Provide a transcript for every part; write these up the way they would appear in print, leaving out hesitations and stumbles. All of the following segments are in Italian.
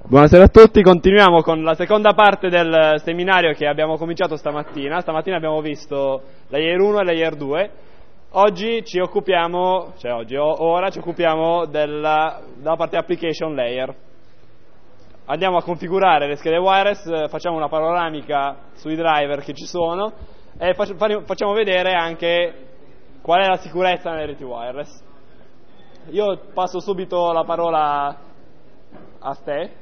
Buonasera a tutti, continuiamo con la seconda parte del seminario che abbiamo cominciato stamattina. Stamattina abbiamo visto layer 1 e layer 2. Oggi ci occupiamo, ora ci occupiamo della parte application layer. Andiamo a configurare le schede wireless, facciamo una panoramica sui driver che ci sono e facciamo vedere anche qual è la sicurezza nelle reti wireless. Io passo subito la parola a te.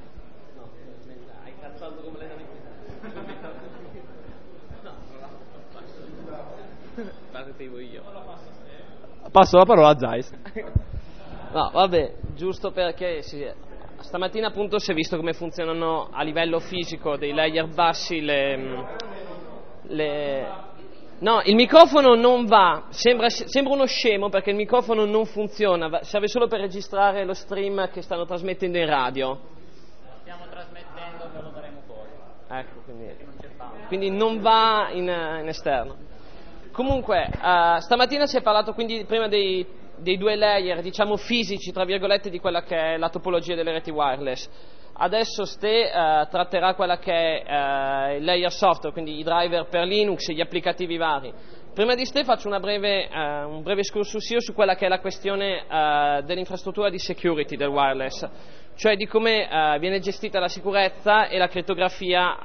Passo la parola a Zeiss. No, vabbè, giusto perché stamattina appunto si è visto come funzionano a livello fisico dei layer bassi No, il microfono non va, sembra uno scemo perché il microfono non funziona, serve solo per registrare lo stream che stanno trasmettendo in radio. Stiamo trasmettendo, ve lo daremo poi. Ecco, quindi non va in esterno. Comunque, stamattina si è parlato quindi prima dei due layer, diciamo fisici, tra virgolette, di quella che è la topologia delle reti wireless. Adesso Ste tratterà quella che è il layer software, quindi i driver per Linux e gli applicativi vari. Prima di Ste faccio un breve excursus io su quella che è la questione dell'infrastruttura di security del wireless, cioè di come viene gestita la sicurezza e la crittografia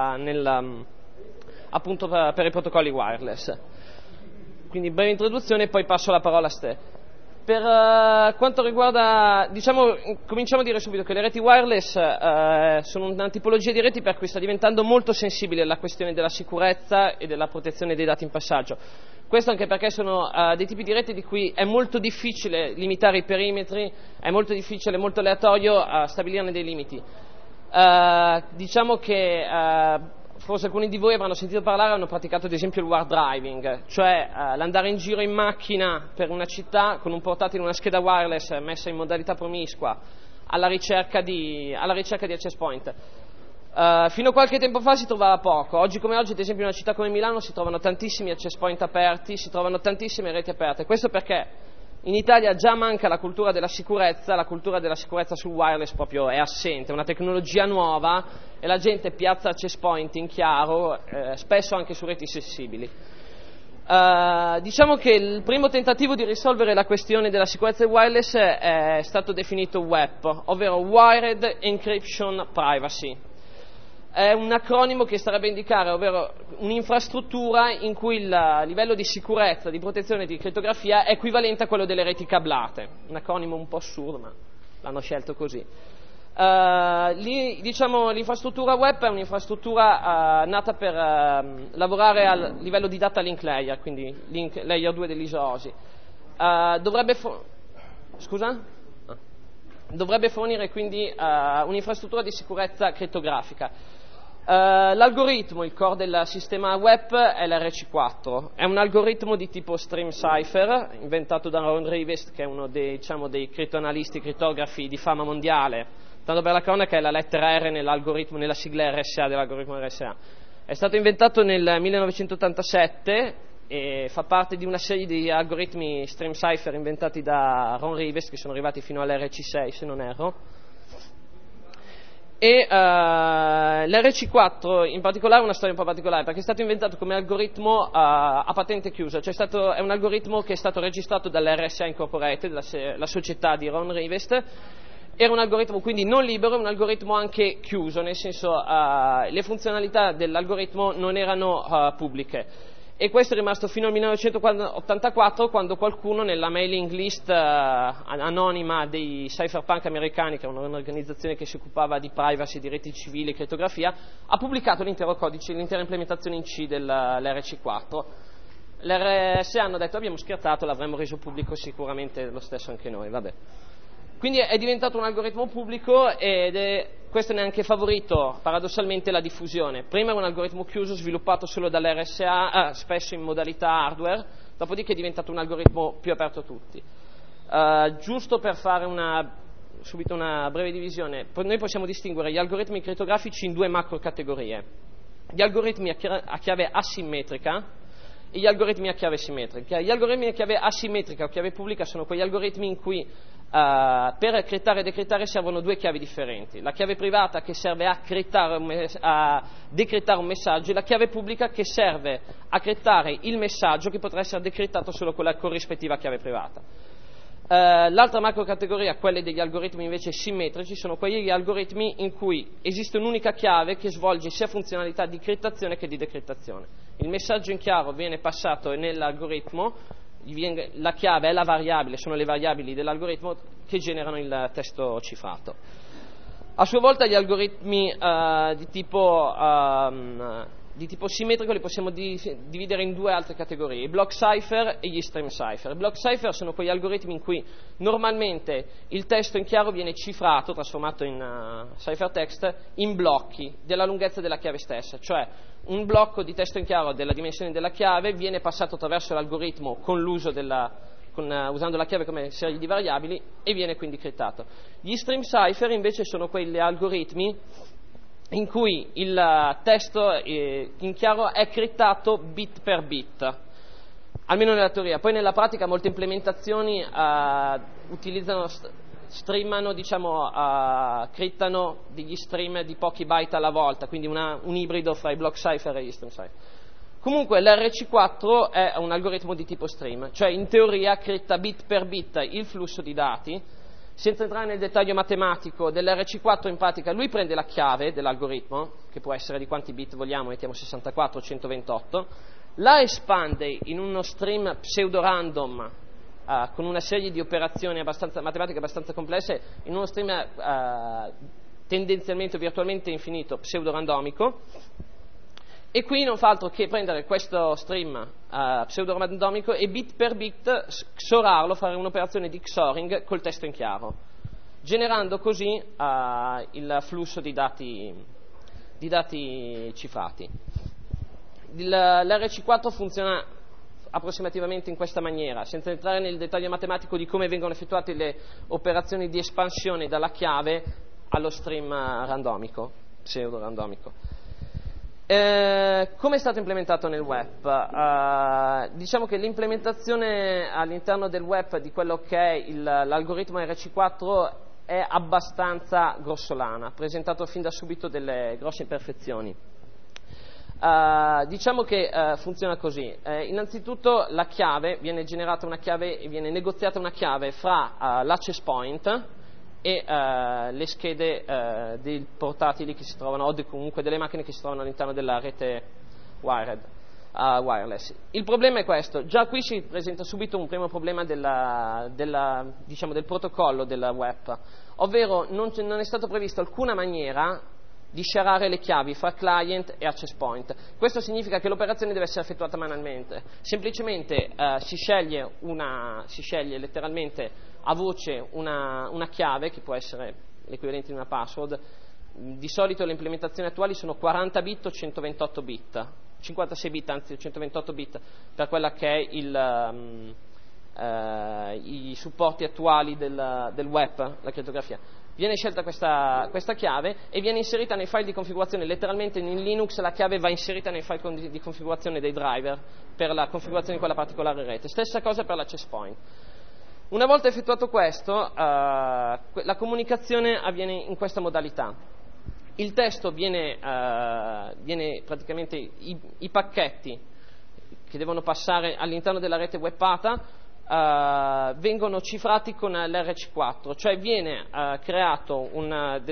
appunto per i protocolli wireless. Quindi breve introduzione e poi passo la parola a Ste. Per quanto riguarda, cominciamo a dire subito che le reti wireless sono una tipologia di reti per cui sta diventando molto sensibile la questione della sicurezza e della protezione dei dati in passaggio. Questo anche perché sono dei tipi di reti di cui è molto difficile limitare i perimetri, è molto difficile, molto aleatorio stabilirne dei limiti. Diciamo che forse alcuni di voi avranno sentito parlare, hanno praticato ad esempio il war driving, cioè l'andare in giro in macchina per una città con un portatile, una scheda wireless messa in modalità promiscua alla ricerca di access point. Fino a qualche tempo fa si trovava poco, oggi come oggi ad esempio in una città come Milano si trovano tantissimi access point aperti, si trovano tantissime reti aperte. Questo perché in Italia già manca la cultura della sicurezza sul wireless proprio è assente, è una tecnologia nuova e la gente piazza access point in chiaro, spesso anche su reti sensibili. Diciamo che il primo tentativo di risolvere la questione della sicurezza del wireless è stato definito WEP, ovvero Wired Encryption Privacy. È un acronimo che starebbe a indicare, ovvero un'infrastruttura in cui il livello di sicurezza, di protezione e di crittografia è equivalente a quello delle reti cablate. Un acronimo un po' assurdo, ma l'hanno scelto così. L'infrastruttura web è un'infrastruttura nata per lavorare a livello di data link layer, quindi link layer 2 dell'ISO-OSI. Dovrebbe fornire quindi un'infrastruttura di sicurezza crittografica. L'algoritmo, il core del sistema web è l'RC4, è un algoritmo di tipo stream cipher inventato da Ron Rivest, che è uno dei crittoanalisti, crittografi di fama mondiale. Tanto per la cronaca è la lettera R nella sigla RSA dell'algoritmo RSA. È stato inventato nel 1987 e fa parte di una serie di algoritmi stream cipher inventati da Ron Rivest che sono arrivati fino all'RC6 se non erro. E l'RC4 in particolare è una storia un po' particolare perché è stato inventato come algoritmo a patente chiusa, cioè è un algoritmo che è stato registrato dall'RSA Incorporated, la società di Ron Rivest. Era un algoritmo quindi non libero, un algoritmo anche chiuso, nel senso le funzionalità dell'algoritmo non erano pubbliche. E questo è rimasto fino al 1984 quando qualcuno nella mailing list anonima dei cypherpunk americani, che è un'organizzazione che si occupava di privacy, di reti civili e crittografia, ha pubblicato l'intero codice, l'intera implementazione in C dell'RC4. L'RSA hanno detto abbiamo scherzato, l'avremmo reso pubblico sicuramente lo stesso anche noi, vabbè. Quindi è diventato un algoritmo pubblico questo ne ha anche favorito paradossalmente la diffusione. Prima era un algoritmo chiuso sviluppato solo dall'RSA, spesso in modalità hardware, dopodiché è diventato un algoritmo più aperto a tutti. Giusto per fare subito una breve divisione, noi possiamo distinguere gli algoritmi crittografici in due macro categorie. Gli algoritmi a chiave asimmetrica gli algoritmi a chiave simmetrica. Gli algoritmi a chiave asimmetrica o chiave pubblica sono quegli algoritmi in cui per criptare e decrittare servono due chiavi differenti, la chiave privata che serve a decrittare un messaggio e la chiave pubblica che serve a criptare il messaggio che potrà essere decrittato solo con la corrispettiva chiave privata. L'altra macrocategoria, quelle degli algoritmi invece simmetrici, sono quegli algoritmi in cui esiste un'unica chiave che svolge sia funzionalità di criptazione che di decrittazione. Il messaggio in chiaro viene passato nell'algoritmo, la chiave è la variabile, sono le variabili dell'algoritmo che generano il testo cifrato. A sua volta gli algoritmi di tipo simmetrico li possiamo dividere in due altre categorie, i block cipher e gli stream cipher. I block cipher sono quegli algoritmi in cui normalmente il testo in chiaro viene cifrato, trasformato in ciphertext, in blocchi della lunghezza della chiave stessa, cioè un blocco di testo in chiaro della dimensione della chiave viene passato attraverso l'algoritmo usando la chiave come serie di variabili e viene quindi criptato. Gli stream cipher invece sono quegli algoritmi in cui il testo in chiaro è criptato bit per bit, almeno nella teoria. Poi nella pratica molte implementazioni criptano degli stream di pochi byte alla volta, quindi un ibrido fra i block cipher e gli stream cipher. Comunque l'RC4 è un algoritmo di tipo stream, cioè in teoria cripta bit per bit il flusso di dati. Senza entrare nel dettaglio matematico dell'RC4, in pratica lui prende la chiave dell'algoritmo, che può essere di quanti bit vogliamo, mettiamo 64 o 128, la espande in uno stream pseudo-random con una serie di operazioni matematiche abbastanza complesse, in uno stream tendenzialmente virtualmente infinito, pseudo-randomico, e qui non fa altro che prendere questo stream pseudo-randomico e bit per bit XORarlo, fare un'operazione di XORing col testo in chiaro, generando così il flusso di dati cifrati. L'RC4 funziona approssimativamente in questa maniera, senza entrare nel dettaglio matematico di come vengono effettuate le operazioni di espansione dalla chiave allo stream randomico, pseudo-randomico. Come è stato implementato nel web? Diciamo che l'implementazione all'interno del web di quello che è l'algoritmo RC4 è abbastanza grossolana, ha presentato fin da subito delle grosse imperfezioni. Diciamo che funziona così. Innanzitutto la chiave, viene generata una chiave e viene negoziata una chiave fra l'access point e le schede dei portatili che si trovano, o comunque delle macchine che si trovano all'interno della rete wireless. Il problema è questo: già qui si presenta subito un primo problema del protocollo della web, ovvero non è stato previsto alcuna maniera di sharare le chiavi fra client e access point. Questo significa che l'operazione deve essere effettuata manualmente. Semplicemente si sceglie letteralmente a voce una chiave che può essere l'equivalente di una password. Di solito le implementazioni attuali sono 40 bit o 128 bit, 56 bit anzi 128 bit per quella che è i supporti attuali del web, la crittografia. Viene scelta questa chiave e viene inserita nei file di configurazione. Letteralmente in Linux la chiave va inserita nei file di configurazione dei driver per la configurazione di quella particolare rete. Stessa cosa per l'access point. Una volta effettuato questo, la comunicazione avviene in questa modalità. Il testo viene praticamente i pacchetti che devono passare all'interno della rete WebPATA vengono cifrati con l'RC4, cioè viene creato con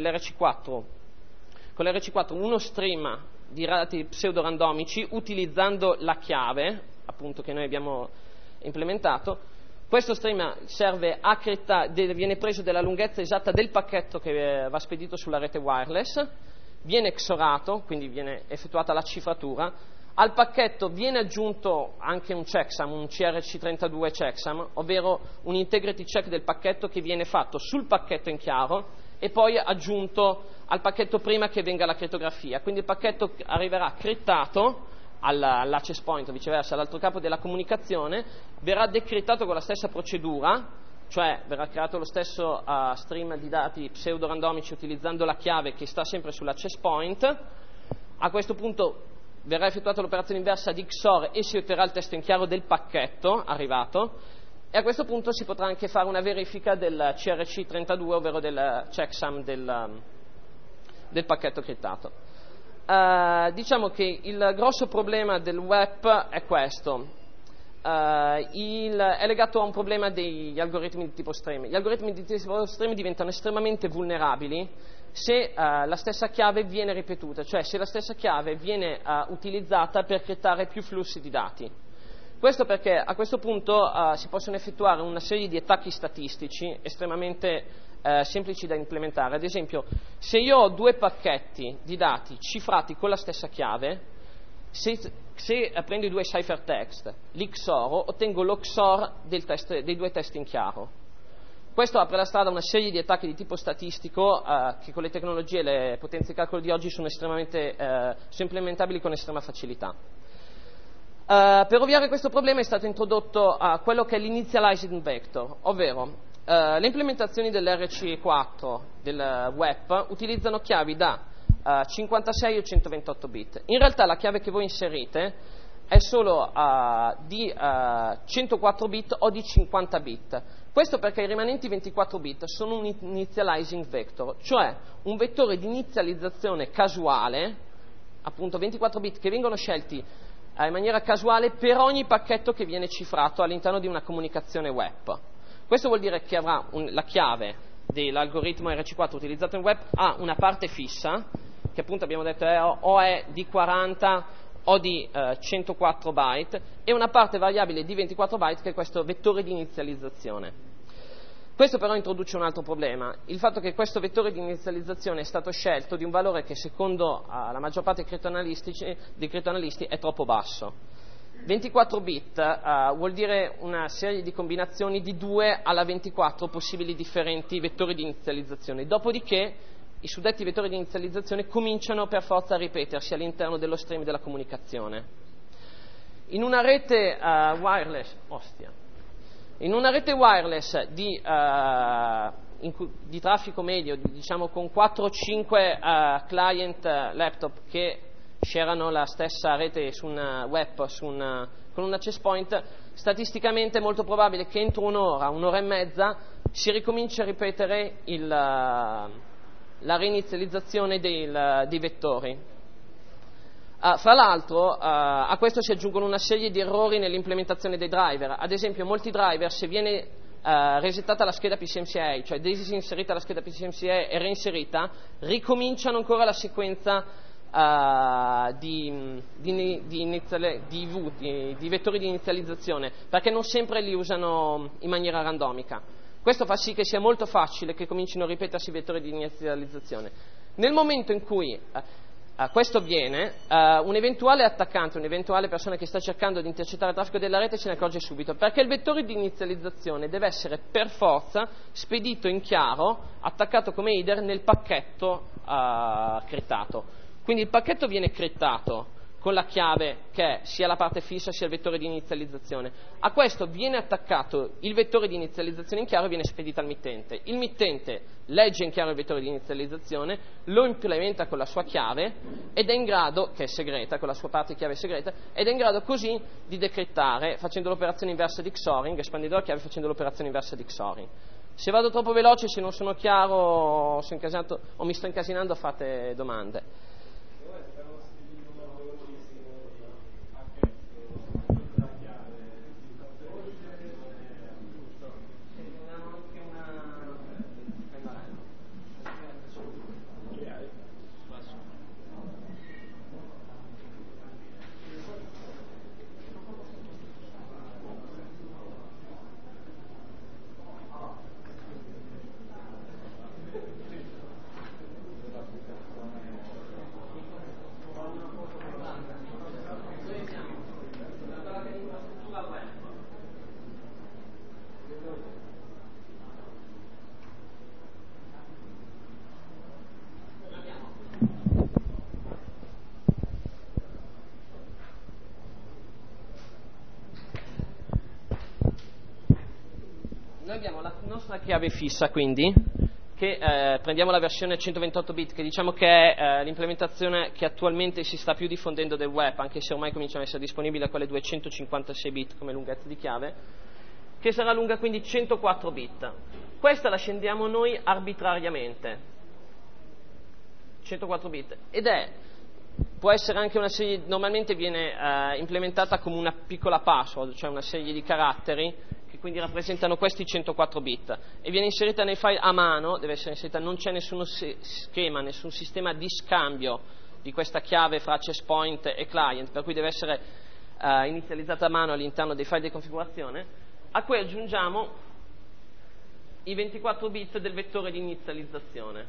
l'RC4 uno stream di dati pseudo-randomici utilizzando la chiave appunto che noi abbiamo implementato. Questo stream serve a viene preso della lunghezza esatta del pacchetto che va spedito sulla rete wireless, viene XORato, quindi viene effettuata la cifratura. Al pacchetto viene aggiunto anche un checksum, un CRC32 checksum, ovvero un integrity check del pacchetto che viene fatto sul pacchetto in chiaro e poi aggiunto al pacchetto prima che venga la crittografia. Quindi il pacchetto arriverà criptato all'access point o viceversa all'altro capo della comunicazione, verrà decrittato con la stessa procedura, cioè verrà creato lo stesso stream di dati pseudo-randomici utilizzando la chiave che sta sempre sull'access point. A questo punto verrà effettuata l'operazione inversa di XOR e si otterrà il testo in chiaro del pacchetto arrivato. e a questo punto si potrà anche fare una verifica del CRC32, ovvero del checksum del pacchetto criptato. Diciamo che il grosso problema del web è questo. È legato a un problema degli algoritmi di tipo stream. Gli algoritmi di tipo stream diventano estremamente vulnerabili se la stessa chiave viene ripetuta, cioè se la stessa chiave viene utilizzata per creare più flussi di dati. Questo perché a questo punto si possono effettuare una serie di attacchi statistici estremamente semplici da implementare. Ad esempio, se io ho due pacchetti di dati cifrati con la stessa chiave, se prendo i due ciphertext, li XOR, ottengo lo XOR dei due testi in chiaro. Questo apre la strada a una serie di attacchi di tipo statistico che con le tecnologie e le potenze di calcolo di oggi sono implementabili con estrema facilità. Per ovviare a questo problema è stato introdotto quello che è l'initializing vector, ovvero le implementazioni dell'RC4 del web utilizzano chiavi da 56 o 128 bit. In realtà la chiave che voi inserite è solo di 104 bit o di 50 bit. Questo perché i rimanenti 24 bit sono un initializing vector, cioè un vettore di inizializzazione casuale, appunto 24 bit che vengono scelti in maniera casuale per ogni pacchetto che viene cifrato all'interno di una comunicazione web. Questo vuol dire che avrà la chiave dell'algoritmo RC4 utilizzato in web ha una parte fissa, che appunto abbiamo detto o è di 40 o di 104 byte, e una parte variabile di 24 byte che è questo vettore di inizializzazione. Questo però introduce un altro problema, il fatto che questo vettore di inizializzazione è stato scelto di un valore che secondo la maggior parte dei criptoanalisti è troppo basso. 24 bit vuol dire una serie di combinazioni di 2 alla 24 possibili differenti vettori di inizializzazione, dopodiché i suddetti vettori di inizializzazione cominciano per forza a ripetersi all'interno dello stream della comunicazione. In una rete wireless di traffico medio, diciamo con 4 o 5 client laptop che sharano la stessa rete su un web con un access point, statisticamente è molto probabile che entro un'ora e mezza si ricominci a ripetere la reinizializzazione dei vettori. Fra l'altro a questo si aggiungono una serie di errori nell'implementazione dei driver. Ad esempio molti driver, se viene resettata la scheda PCMCIA, cioè disinserita la scheda PCMCIA e reinserita, ricominciano ancora la sequenza di vettori di inizializzazione, perché non sempre li usano in maniera randomica. Questo fa sì che sia molto facile che comincino a ripetersi i vettori di inizializzazione. Nel momento in cui questo avviene, un eventuale attaccante, un'eventuale persona che sta cercando di intercettare il traffico della rete se ne accorge subito, perché il vettore di inizializzazione deve essere per forza spedito in chiaro, attaccato come header nel pacchetto criptato. Quindi il pacchetto viene criptato con la chiave che è sia la parte fissa sia il vettore di inizializzazione. A questo viene attaccato il vettore di inizializzazione in chiaro e viene spedito al mittente. Il mittente legge in chiaro il vettore di inizializzazione, lo implementa con la sua chiave ed è in grado, che è segreta, con la sua parte chiave segreta, ed è in grado così di decrittare facendo l'operazione inversa di XORing, espandendo la chiave facendo l'operazione inversa di XORing. Se vado troppo veloce, se non sono chiaro o mi sto incasinando, fate domande. Noi abbiamo la nostra chiave fissa, quindi, che prendiamo la versione 128 bit, che diciamo che è l'implementazione che attualmente si sta più diffondendo del web, anche se ormai cominciano a essere disponibili a quelle 256 bit come lunghezza di chiave. che sarà lunga quindi 104 bit. Questa la scendiamo noi arbitrariamente, 104 bit, può essere anche una serie, normalmente viene implementata come una piccola password, cioè una serie di caratteri che quindi rappresentano questi 104 bit, e viene inserita nei file a mano, deve essere inserita, non c'è nessuno schema, nessun sistema di scambio di questa chiave fra access point e client, per cui deve essere inizializzata a mano all'interno dei file di configurazione, a cui aggiungiamo i 24 bit del vettore di inizializzazione.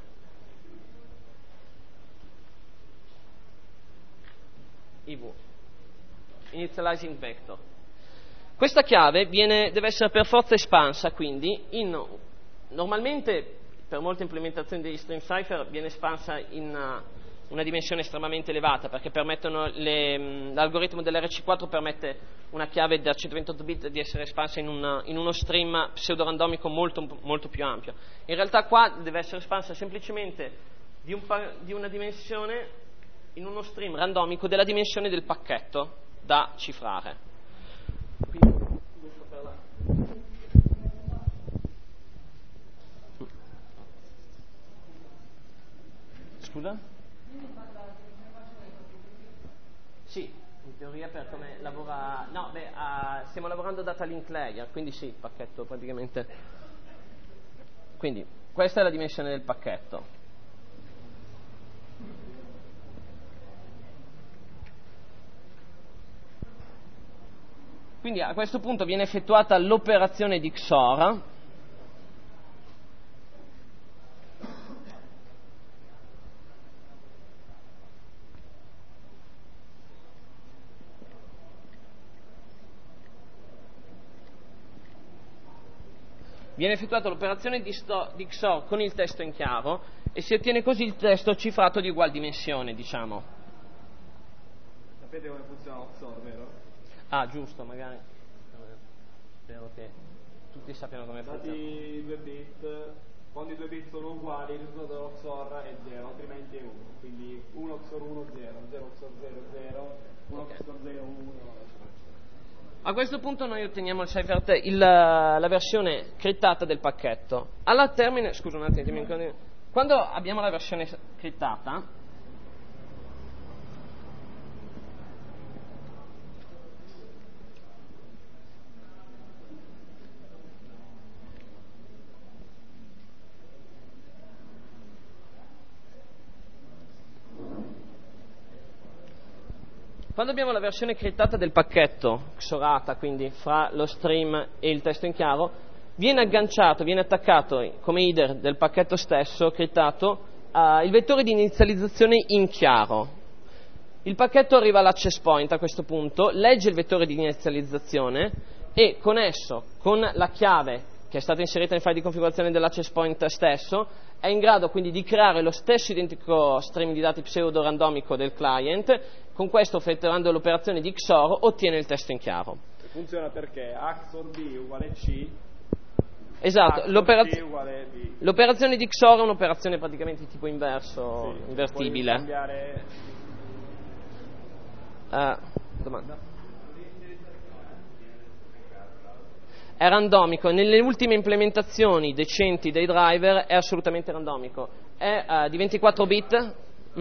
IV, Initializing Vector. Questa chiave deve essere per forza espansa, quindi normalmente per molte implementazioni degli stream cipher viene espansa in una dimensione estremamente elevata, perché l'algoritmo dell'RC4 permette una chiave da 128 bit di essere espansa in uno stream pseudorandomico molto, molto più ampio. In realtà qua deve essere espansa semplicemente di una dimensione in uno stream randomico della dimensione del pacchetto da cifrare. Quindi, scusa? Sì, in teoria per come lavora. No, stiamo lavorando data link layer, quindi sì, il pacchetto praticamente. Quindi, questa è la dimensione del pacchetto. Quindi a questo punto viene effettuata l'operazione di XOR. Viene effettuata l'operazione di XOR con il testo in chiaro e si ottiene così il testo cifrato di ugual dimensione, diciamo. Sapete come funziona XOR, vero? Ah, giusto, magari. Spero che tutti sappiano come funziona. Dati 2 bit, quando i 2 bit sono uguali, il risultato dello XOR è 0, altrimenti è 1. Quindi 1 XOR 1, 0, 0 XOR 0, 0, 1 XOR 0, 1. A questo punto noi otteniamo la versione crittata del pacchetto. Alla termine, scusa un attimo, quando abbiamo la versione crittata, quando abbiamo la versione crittata del pacchetto, XORata, quindi fra lo stream e il testo in chiaro, viene agganciato, viene attaccato come header del pacchetto stesso, crittato, il vettore di inizializzazione in chiaro. Il pacchetto arriva all'access point a questo punto, legge il vettore di inizializzazione e con esso, con la chiave che è stata inserita nel file di configurazione dell'access point stesso, è in grado quindi di creare lo stesso identico stream di dati pseudo-randomico del client. Con questo, effettuando l'operazione di XOR, ottiene il testo in chiaro. Funziona perché A XOR B uguale C. Esatto, l'operazione di XOR è un'operazione praticamente di tipo inverso, sì, invertibile. Puoi cambiare. Domanda? È randomico, nelle ultime implementazioni decenti dei driver è assolutamente randomico, è di 24 bit.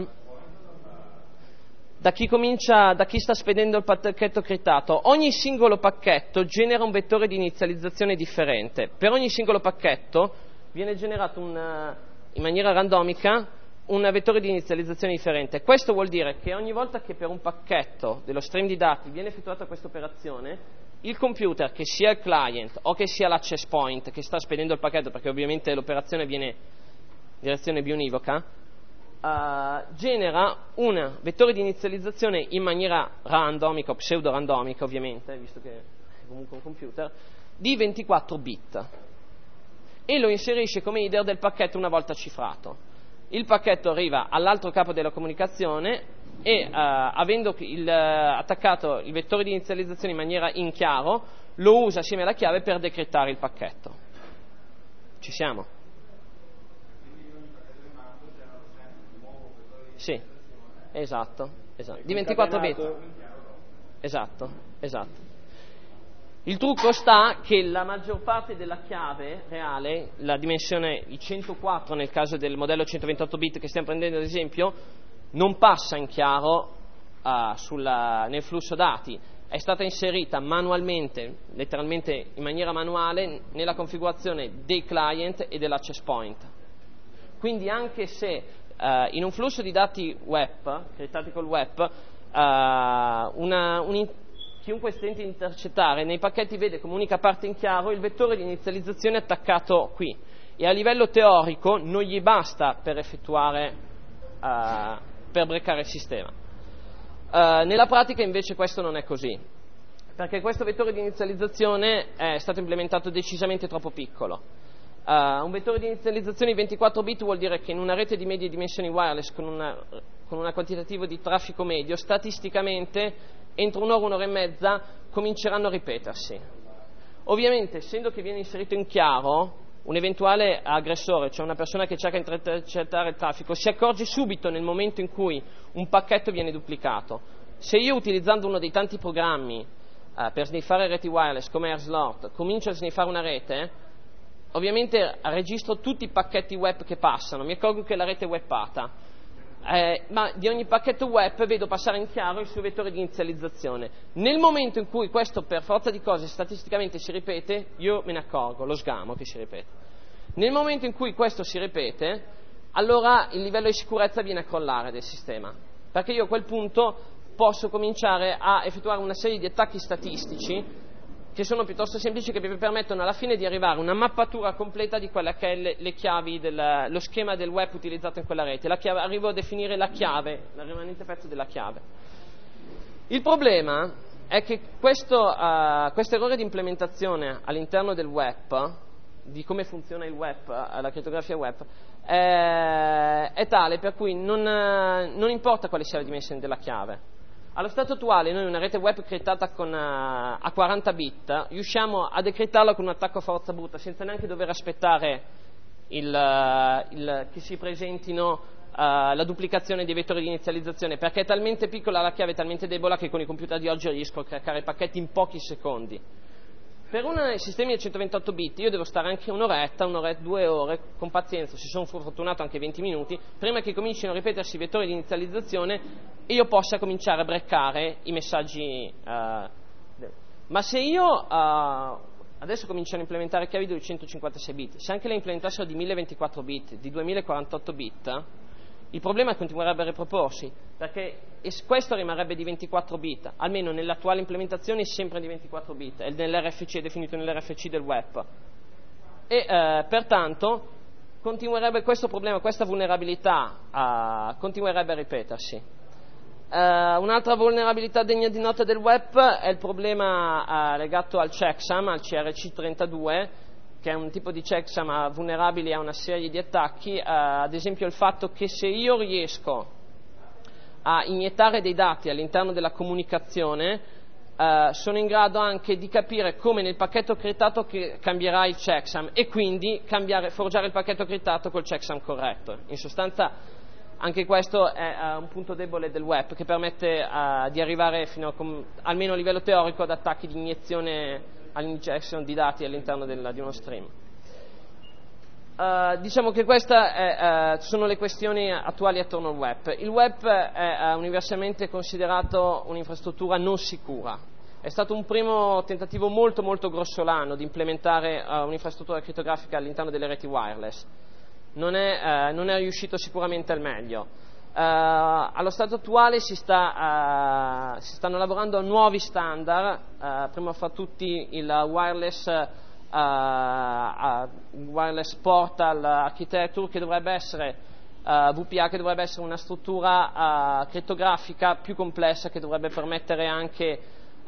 Da chi sta spedendo il pacchetto crittato, ogni singolo pacchetto genera un vettore di inizializzazione differente. Per ogni singolo pacchetto viene generato in maniera randomica un vettore di inizializzazione differente. Questo vuol dire che ogni volta che per un pacchetto dello stream di dati viene effettuata questa operazione, il computer, che sia il client o che sia l'access point che sta spedendo il pacchetto, perché ovviamente l'operazione viene in direzione biunivoca, genera un vettore di inizializzazione in maniera randomica o pseudo-randomica, ovviamente, visto che è comunque un computer, di 24 bit e lo inserisce come header del pacchetto una volta cifrato. Il pacchetto arriva all'altro capo della comunicazione e avendo attaccato il vettore di inizializzazione in maniera in chiaro, lo usa assieme alla chiave per decrittare il pacchetto. Ci siamo? Sì, esatto. Di 24 bit. Esatto. Il trucco sta che la maggior parte della chiave reale, la dimensione di 104 nel caso del modello 128 bit che stiamo prendendo ad esempio, non passa in chiaro nel flusso dati, è stata inserita manualmente, letteralmente in maniera manuale, nella configurazione dei client e dell'access point. Quindi anche se in un flusso di dati web, creati col web, chiunque stenti di intercettare nei pacchetti vede come unica parte in chiaro il vettore di inizializzazione attaccato qui, e a livello teorico non gli basta per effettuare, per breccare il sistema. Nella pratica invece questo non è così, perché questo vettore di inizializzazione è stato implementato decisamente troppo piccolo. Un vettore di inizializzazione di 24 bit vuol dire che in una rete di medie dimensioni wireless con un quantitativo di traffico medio, statisticamente entro un'ora, un'ora e mezza cominceranno a ripetersi. Ovviamente, essendo che viene inserito in chiaro, un eventuale aggressore, cioè una persona che cerca di intercettare il traffico, si accorge subito nel momento in cui un pacchetto viene duplicato. Se io, utilizzando uno dei tanti programmi per sniffare reti wireless come AirSlot, comincio a sniffare una rete, ovviamente registro tutti i pacchetti web che passano, mi accorgo che la rete è webbata. Ma di ogni pacchetto web vedo passare in chiaro il suo vettore di inizializzazione. Nel momento in cui questo per forza di cose statisticamente si ripete, io me ne accorgo, lo sgamo che si ripete. Nel momento in cui questo si ripete, allora il livello di sicurezza viene a crollare del sistema, perché io a quel punto posso cominciare a effettuare una serie di attacchi statistici che sono piuttosto semplici, che mi permettono alla fine di arrivare a una mappatura completa di quella che è le chiavi, lo schema del web utilizzato in quella rete. Arrivo a definire la chiave, il rimanente pezzo della chiave. Il problema è che questo errore di implementazione all'interno del web, di come funziona il web, la crittografia web, è tale per cui non importa quale sia la dimensione della chiave. Allo stato attuale noi una rete web criptata a 40 bit riusciamo a decrittarla con un attacco a forza bruta senza neanche dover aspettare che si presentino la duplicazione dei vettori di inizializzazione, perché è talmente piccola la chiave, è talmente debole che con i computer di oggi riesco a craccare i pacchetti in pochi secondi. Per un sistema di 128 bit io devo stare anche un'oretta, 2 ore, con pazienza, se sono fortunato anche 20 minuti, prima che comincino a ripetersi i vettori di inizializzazione e io possa cominciare a breccare i messaggi. Ma se io adesso cominciano a implementare chiavi di 256 bit, se anche le implementassero di 1024 bit, di 2048 bit, il problema continuerebbe a riproporsi, perché questo rimarrebbe di 24 bit, almeno nell'attuale implementazione è sempre di 24 bit, è definito nell'RFC del web. E pertanto continuerebbe questo problema, questa vulnerabilità continuerebbe a ripetersi. Un'altra vulnerabilità degna di nota del web è il problema legato al checksum, al CRC32, che è un tipo di checksum vulnerabile a una serie di attacchi, ad esempio il fatto che se io riesco a iniettare dei dati all'interno della comunicazione, sono in grado anche di capire come nel pacchetto criptato che cambierà il checksum e quindi forgiare il pacchetto criptato col checksum corretto. In sostanza anche questo è un punto debole del web che permette di arrivare fino almeno a livello teorico ad attacchi di iniezione all'injection di dati all'interno di uno stream. Diciamo che queste sono le questioni attuali attorno al web. Il web è universalmente considerato un'infrastruttura non sicura. È stato un primo tentativo molto molto grossolano di implementare un'infrastruttura crittografica all'interno delle reti wireless. Non è riuscito sicuramente al meglio. Allo stato attuale si stanno lavorando a nuovi standard, prima fra tutti il wireless portal architecture, che dovrebbe essere VPA, che dovrebbe essere una struttura crittografica più complessa, che dovrebbe permettere anche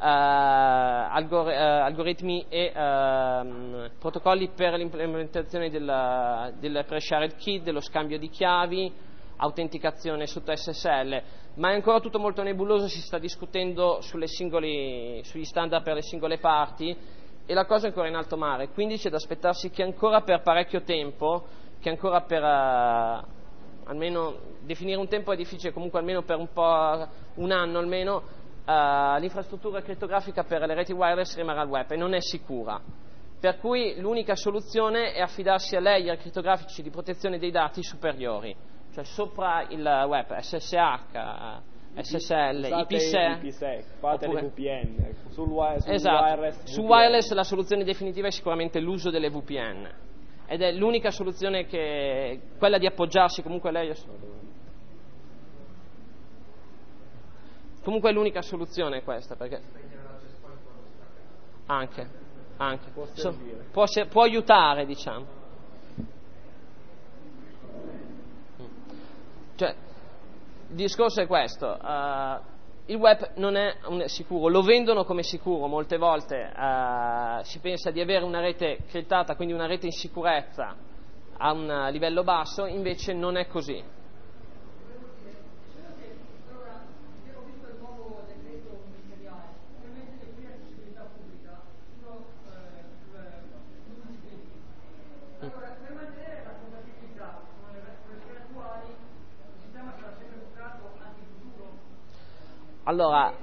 algoritmi e protocolli per l'implementazione del pre-shared key, dello scambio di chiavi, autenticazione sotto SSL, ma è ancora tutto molto nebuloso, si sta discutendo sugli standard per le singole parti e la cosa è ancora in alto mare, quindi c'è da aspettarsi che ancora per parecchio tempo, che ancora per almeno definire un tempo è difficile, comunque almeno per un anno almeno, l'infrastruttura crittografica per le reti wireless rimarrà al web e non è sicura. Per cui l'unica soluzione è affidarsi a layer crittografici di protezione dei dati superiori, cioè sopra il web, SSH, SSL, IPsec, fate le VPN, esatto. wireless. Su wireless la soluzione definitiva è sicuramente l'uso delle VPN ed è l'unica soluzione quella di appoggiarsi comunque a layer. Comunque è l'unica soluzione questa, perché anche può aiutare, diciamo. Cioè, il discorso è questo, il web non è sicuro, lo vendono come sicuro, molte volte si pensa di avere una rete criptata, quindi una rete in sicurezza a un livello basso, invece non è così. Allora,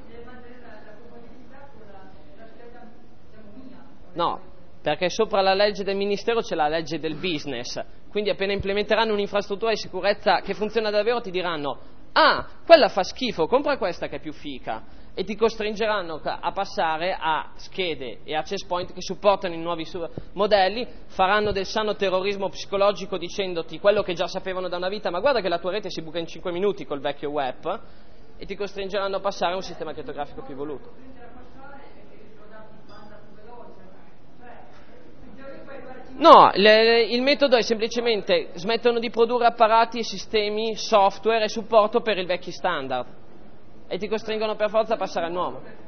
no, perché sopra la legge del Ministero c'è la legge del business, quindi appena implementeranno un'infrastruttura di sicurezza che funziona davvero ti diranno: ah, quella fa schifo, compra questa che è più fica, e ti costringeranno a passare a schede e access point che supportano i nuovi modelli, faranno del sano terrorismo psicologico dicendoti quello che già sapevano da una vita: ma guarda che la tua rete si buca in 5 minuti col vecchio web, e ti costringeranno a passare a un sistema crittografico più evoluto. No, il metodo è semplicemente smettono di produrre apparati, sistemi, software e supporto per i vecchi standard e ti costringono per forza a passare al nuovo.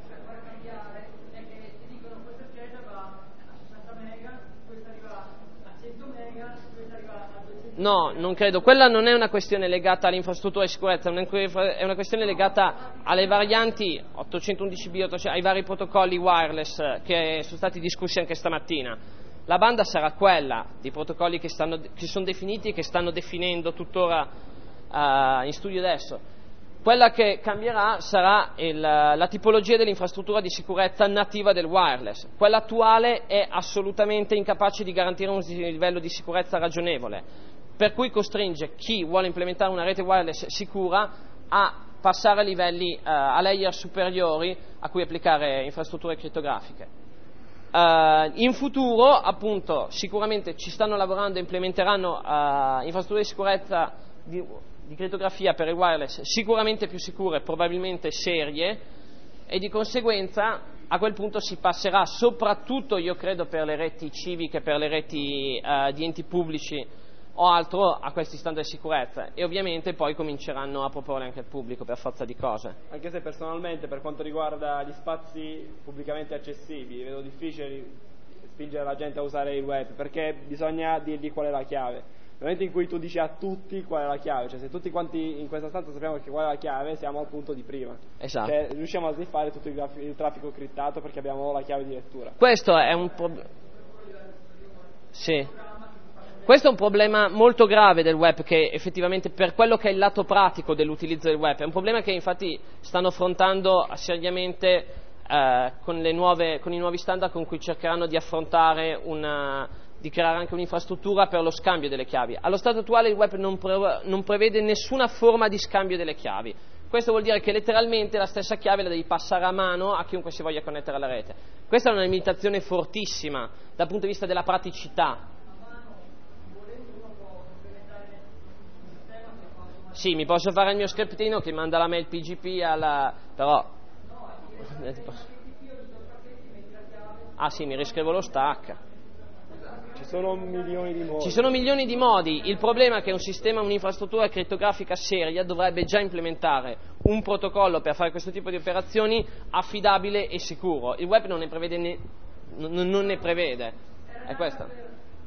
No, non credo. Quella non è una questione legata all'infrastruttura di sicurezza, è una questione legata alle varianti 811b, ai vari protocolli wireless che sono stati discussi anche stamattina. La banda sarà quella di protocolli che sono definiti e che stanno definendo tuttora in studio adesso. Quella che cambierà sarà la tipologia dell'infrastruttura di sicurezza nativa del wireless. Quella attuale è assolutamente incapace di garantire un livello di sicurezza ragionevole, per cui costringe chi vuole implementare una rete wireless sicura a passare a livelli, a layer superiori a cui applicare infrastrutture crittografiche. In futuro, appunto, sicuramente ci stanno lavorando e implementeranno infrastrutture di sicurezza di crittografia per il wireless sicuramente più sicure, probabilmente serie, e di conseguenza a quel punto si passerà, soprattutto io credo per le reti civiche, per le reti di enti pubblici o altro, a questi standard di sicurezza, e ovviamente poi cominceranno a proporre anche al pubblico per forza di cose. Anche se personalmente, per quanto riguarda gli spazi pubblicamente accessibili, vedo difficile spingere la gente a usare il web, perché bisogna dirgli qual è la chiave. Nel momento in cui tu dici a tutti qual è la chiave, cioè se tutti quanti in questa stanza sappiamo che qual è la chiave, siamo al punto di prima. Esatto. Cioè, riusciamo a sniffare tutto il traffico criptato perché abbiamo la chiave di lettura. Questo è un problema. Sì. Questo è un problema molto grave del web, che effettivamente per quello che è il lato pratico dell'utilizzo del web è un problema che infatti stanno affrontando seriamente con i nuovi standard con cui cercheranno di affrontare di creare anche un'infrastruttura per lo scambio delle chiavi. Allo stato attuale il web non prevede nessuna forma di scambio delle chiavi. Questo vuol dire che letteralmente la stessa chiave la devi passare a mano a chiunque si voglia connettere alla rete. Questa è una limitazione fortissima dal punto di vista della praticità. Sì, mi posso fare il mio scriptino che manda la mail PGP però... Ah sì, mi riscrivo lo stack. Ci sono milioni di modi. Ci sono milioni di modi. Il problema è che un'infrastruttura crittografica seria dovrebbe già implementare un protocollo per fare questo tipo di operazioni affidabile e sicuro. Il web non ne prevede non ne prevede. È questo.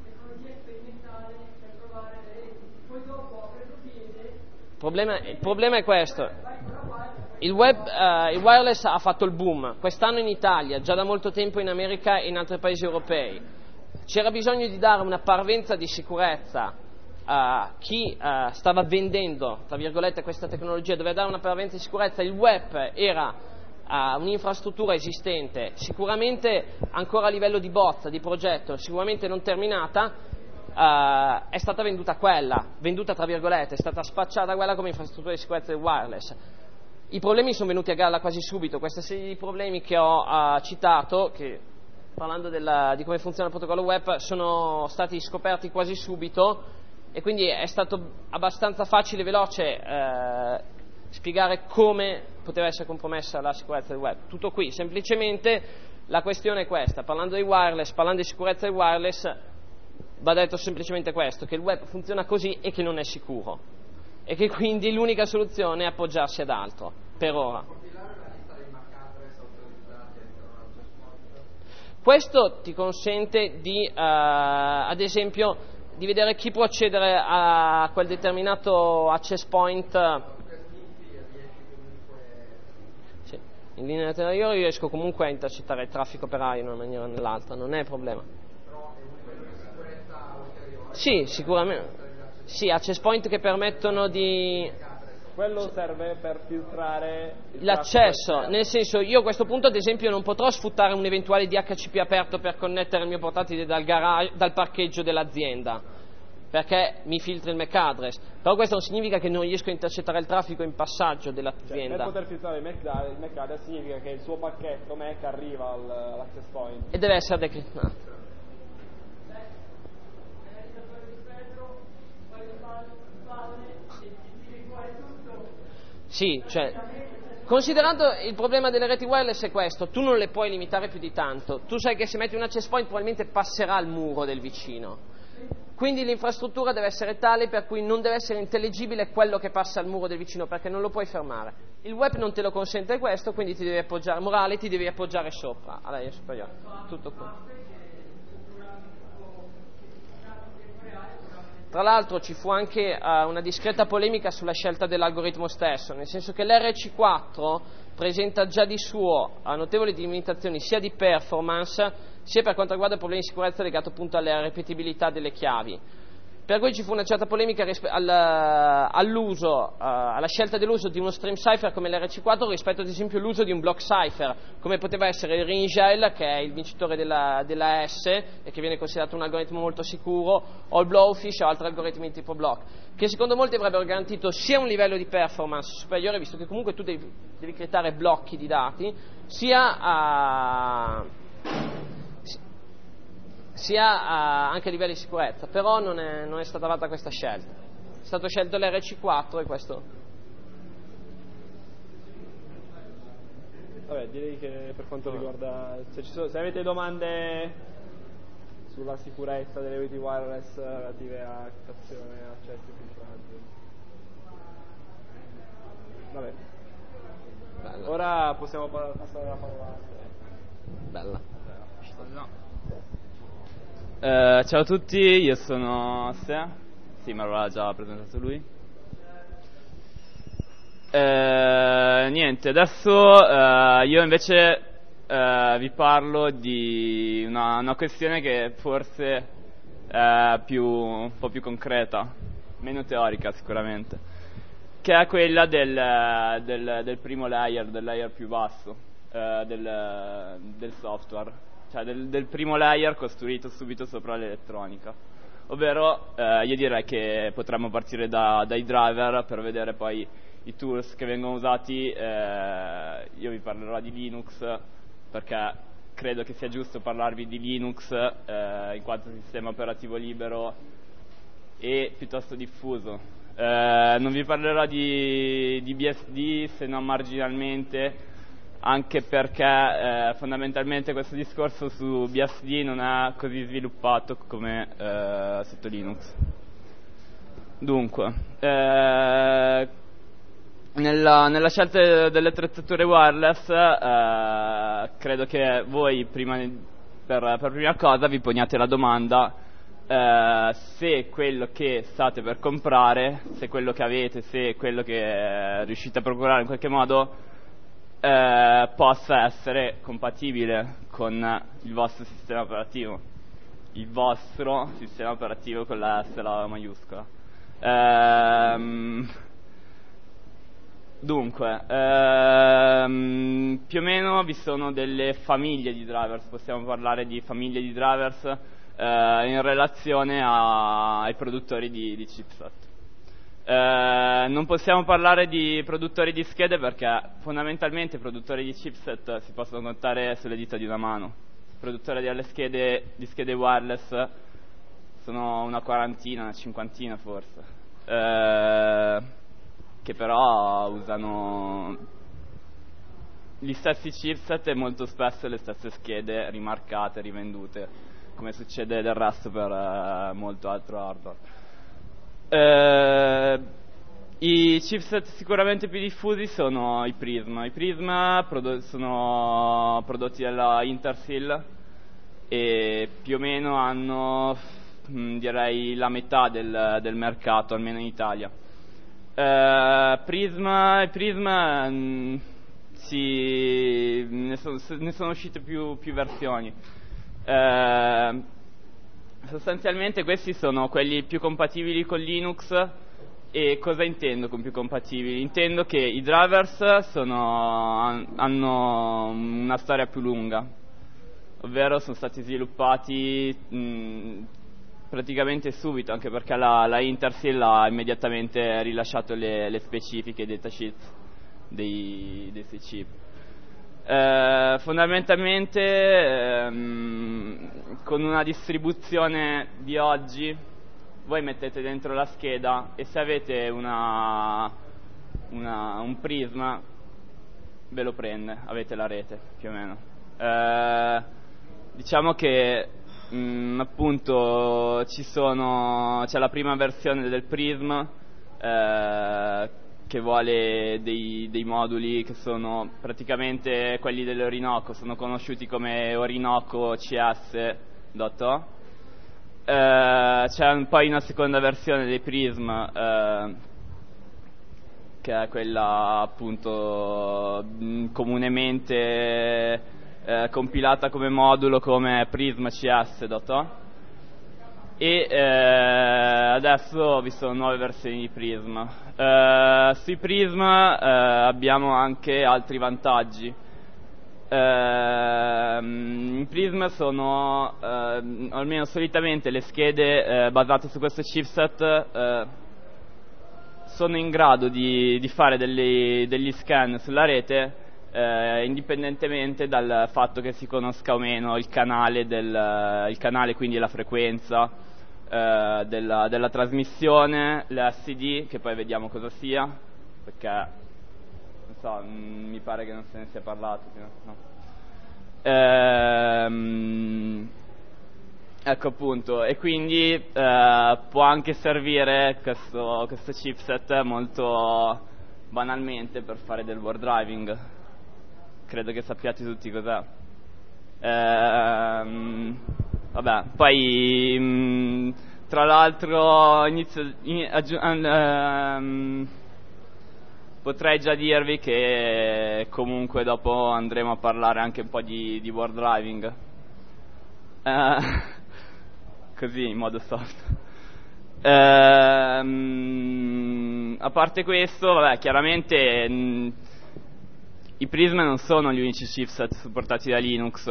Il problema è questo. Il wireless ha fatto il boom quest'anno in Italia, già da molto tempo in America e in altri paesi europei. C'era bisogno di dare una parvenza di sicurezza a chi stava vendendo, tra virgolette, questa tecnologia, doveva dare una parvenza di sicurezza. Il web era un'infrastruttura esistente, sicuramente ancora a livello di bozza, di progetto, sicuramente non terminata, è stata venduta tra virgolette, è stata spacciata quella come infrastruttura di sicurezza del wireless. I problemi sono venuti a galla quasi subito, questa serie di problemi che ho citato, che parlando di come funziona il protocollo web, sono stati scoperti quasi subito e quindi è stato abbastanza facile e veloce spiegare come poteva essere compromessa la sicurezza del web. Tutto qui, semplicemente la questione è questa, parlando di wireless, parlando di sicurezza del wireless, va detto semplicemente questo, che il web funziona così e che non è sicuro e che quindi l'unica soluzione è appoggiarsi ad altro, per ora. Questo ti consente di, ad esempio, di vedere chi può accedere a quel determinato access point. Sì. In linea laterale io riesco comunque a intercettare il traffico per aria in una maniera o nell'altra, non è problema. Sì, sicuramente. Sì, access point che permettono di... Quello serve per filtrare l'accesso, nel senso, io a questo punto ad esempio non potrò sfruttare un eventuale DHCP aperto per connettere il mio portatile dal parcheggio dell'azienda, perché mi filtra il MAC address, però questo non significa che non riesco a intercettare il traffico in passaggio dell'azienda. Per poter filtrare il MAC address significa che il suo pacchetto MAC arriva all'access point e deve essere decriptato. Sì, cioè, considerando il problema delle reti wireless è questo, tu non le puoi limitare più di tanto, tu sai che se metti un access point probabilmente passerà il muro del vicino, quindi l'infrastruttura deve essere tale per cui non deve essere intelligibile quello che passa al muro del vicino, perché non lo puoi fermare. Il web non te lo consente questo, quindi ti devi appoggiare, morale, ti devi appoggiare sopra, alla linea superiore, tutto qui. Tra l'altro ci fu anche una discreta polemica sulla scelta dell'algoritmo stesso, nel senso che l'RC4 presenta già di suo notevoli limitazioni sia di performance sia per quanto riguarda i problemi di sicurezza legati appunto alla ripetibilità delle chiavi. Per cui ci fu una certa polemica all'uso, alla scelta dell'uso di uno stream cipher come l'RC4 rispetto ad esempio all'uso di un block cipher, come poteva essere il Ringel, che è il vincitore della S e che viene considerato un algoritmo molto sicuro, o il Blowfish o altri algoritmi di tipo block, che secondo molti avrebbero garantito sia un livello di performance superiore, visto che comunque tu devi creare blocchi di dati, sia anche a livello di sicurezza, però non è stata fatta questa scelta, è stato scelto l'RC4 e questo. Vabbè, direi che per quanto riguarda, se avete domande sulla sicurezza delle reti wireless relative a captazione, accesso e filtraggio. Vabbè. Bella. Ora possiamo passare la parola. Bella. Ciao a tutti, io sono Ste. Sì, me l'aveva già presentato lui. Niente, adesso io invece vi parlo di una questione che forse è un po' più concreta, meno teorica sicuramente, che è quella del primo layer, del layer più basso del software. Cioè del primo layer costruito subito sopra l'elettronica, ovvero io direi che potremmo partire dai driver per vedere poi i tools che vengono usati. Io vi parlerò di Linux perché credo che sia giusto parlarvi di Linux in quanto sistema operativo libero e piuttosto diffuso. Non vi parlerò di BSD se non marginalmente, anche perché fondamentalmente questo discorso su BSD non è così sviluppato come sotto Linux. Dunque, nella scelta delle attrezzature wireless credo che voi per prima cosa vi poniate la domanda se quello che state per comprare, se quello che avete, se quello che riuscite a procurare in qualche modo possa essere compatibile con il vostro sistema operativo, il vostro sistema operativo con la S maiuscola. Dunque, più o meno vi sono delle famiglie di drivers, possiamo parlare di famiglie di drivers in relazione ai produttori di chipset. Non possiamo parlare di produttori di schede perché fondamentalmente i produttori di chipset si possono contare sulle dita di una mano. I produttori di schede wireless sono una quarantina, una cinquantina forse, che però usano gli stessi chipset e molto spesso le stesse schede rimarcate, rivendute, come succede del resto per molto altro hardware. I chipset sicuramente più diffusi sono i Prisma. I Prisma sono prodotti dalla Intersil e più o meno hanno, direi, la metà del mercato, almeno in Italia. Prisma ne sono uscite più versioni. Sostanzialmente questi sono quelli più compatibili con Linux. E cosa intendo con più compatibili? Intendo che i drivers hanno una storia più lunga, ovvero sono stati sviluppati praticamente subito, anche perché la Intersil ha immediatamente rilasciato le specifiche datasheets dei sei chip. Fondamentalmente con una distribuzione di oggi voi mettete dentro la scheda e se avete un Prisma ve lo prende, avete la rete più o meno. Diciamo che appunto c'è la prima versione del Prism che vuole dei moduli che sono praticamente quelli dell'Orinoco, sono conosciuti come Orinoco CS.O. C'è poi una seconda versione dei Prism che è quella appunto comunemente compilata come modulo come Prism CS.O. e adesso vi sono nuove versioni di Prism. Sui Prism abbiamo anche altri vantaggi. In Prism sono, almeno solitamente, le schede basate su questo chipset sono in grado di fare degli scan sulla rete indipendentemente dal fatto che si conosca o meno il canale, quindi la frequenza della trasmissione, l'SD, che poi vediamo cosa sia, perché non so, mi pare che non se ne sia parlato no. Ecco appunto, e quindi può anche servire questo chipset molto banalmente per fare del war driving. Credo che sappiate tutti cos'è. Vabbè, poi tra l'altro potrei già dirvi che comunque dopo andremo a parlare anche un po' di war driving, così in modo soft. A parte questo, vabbè, chiaramente i Prism non sono gli unici chipset supportati da Linux.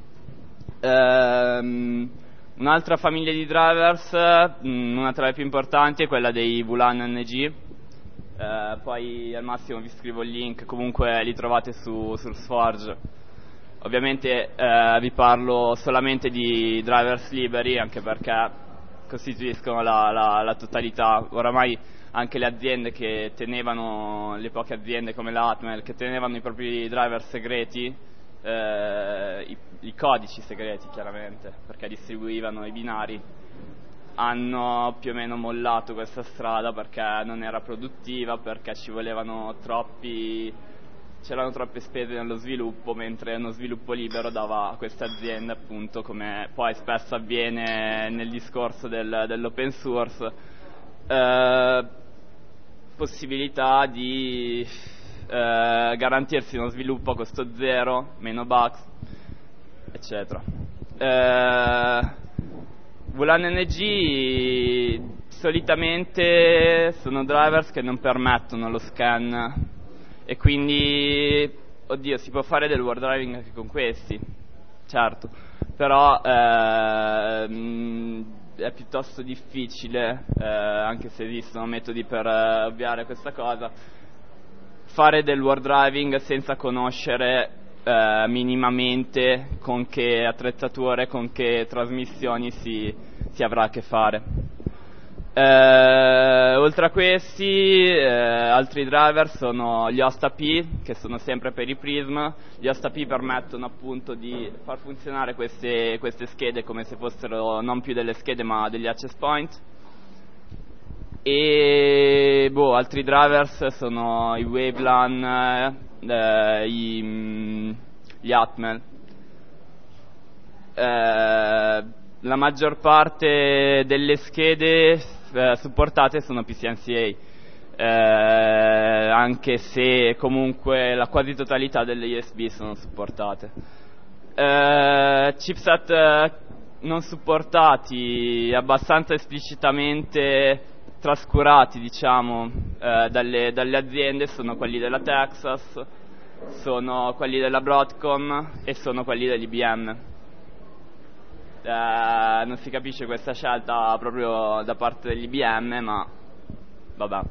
Un'altra famiglia di drivers, una tra le più importanti, è quella dei VLAN NG. Poi al massimo vi scrivo il link, comunque li trovate sul Forge. Ovviamente vi parlo solamente di drivers liberi, anche perché costituiscono la totalità. Oramai anche le aziende che tenevano, le poche aziende come la Atmel, che tenevano i propri driver segreti, i codici segreti chiaramente, perché distribuivano i binari, hanno più o meno mollato questa strada perché non era produttiva, perché c'erano troppe spese nello sviluppo, mentre uno sviluppo libero dava a queste aziende, appunto, come poi spesso avviene nel discorso dell'open source, possibilità di garantirsi uno sviluppo a costo zero, meno bugs, eccetera. VLAN NG solitamente sono drivers che non permettono lo scan e quindi, oddio, si può fare del word driving anche con questi, certo, però è piuttosto difficile, anche se esistono metodi per ovviare questa cosa, fare del word driving senza conoscere minimamente con che attrezzature, con che trasmissioni si avrà a che fare. Oltre a questi, altri driver sono gli host AP, che sono sempre per i Prism. Gli host AP permettono appunto di far funzionare queste schede come se fossero non più delle schede ma degli access point. E altri drivers sono i Wavelan, gli Atmel. La maggior parte delle schede supportate sono PCNCA, anche se comunque la quasi totalità delle USB sono supportate. Chipset non supportati abbastanza esplicitamente trascurati, diciamo, dalle aziende sono quelli della Texas, sono quelli della Broadcom e sono quelli dell'IBM. Non si capisce questa scelta proprio da parte dell'IBM, ma vabbè,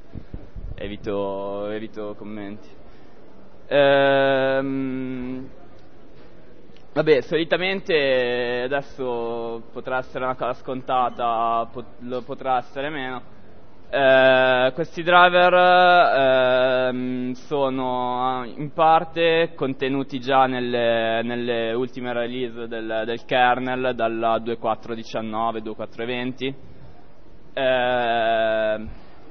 evito commenti. Vabbè, solitamente adesso potrà essere una cosa scontata, lo potrà essere meno. Questi driver sono in parte contenuti già nelle ultime release del kernel, dalla 2.4.19, 2.4.20,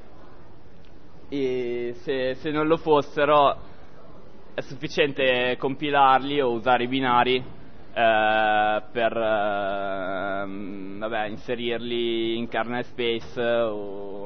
e se non lo fossero è sufficiente compilarli o usare i binari per inserirli in kernel space o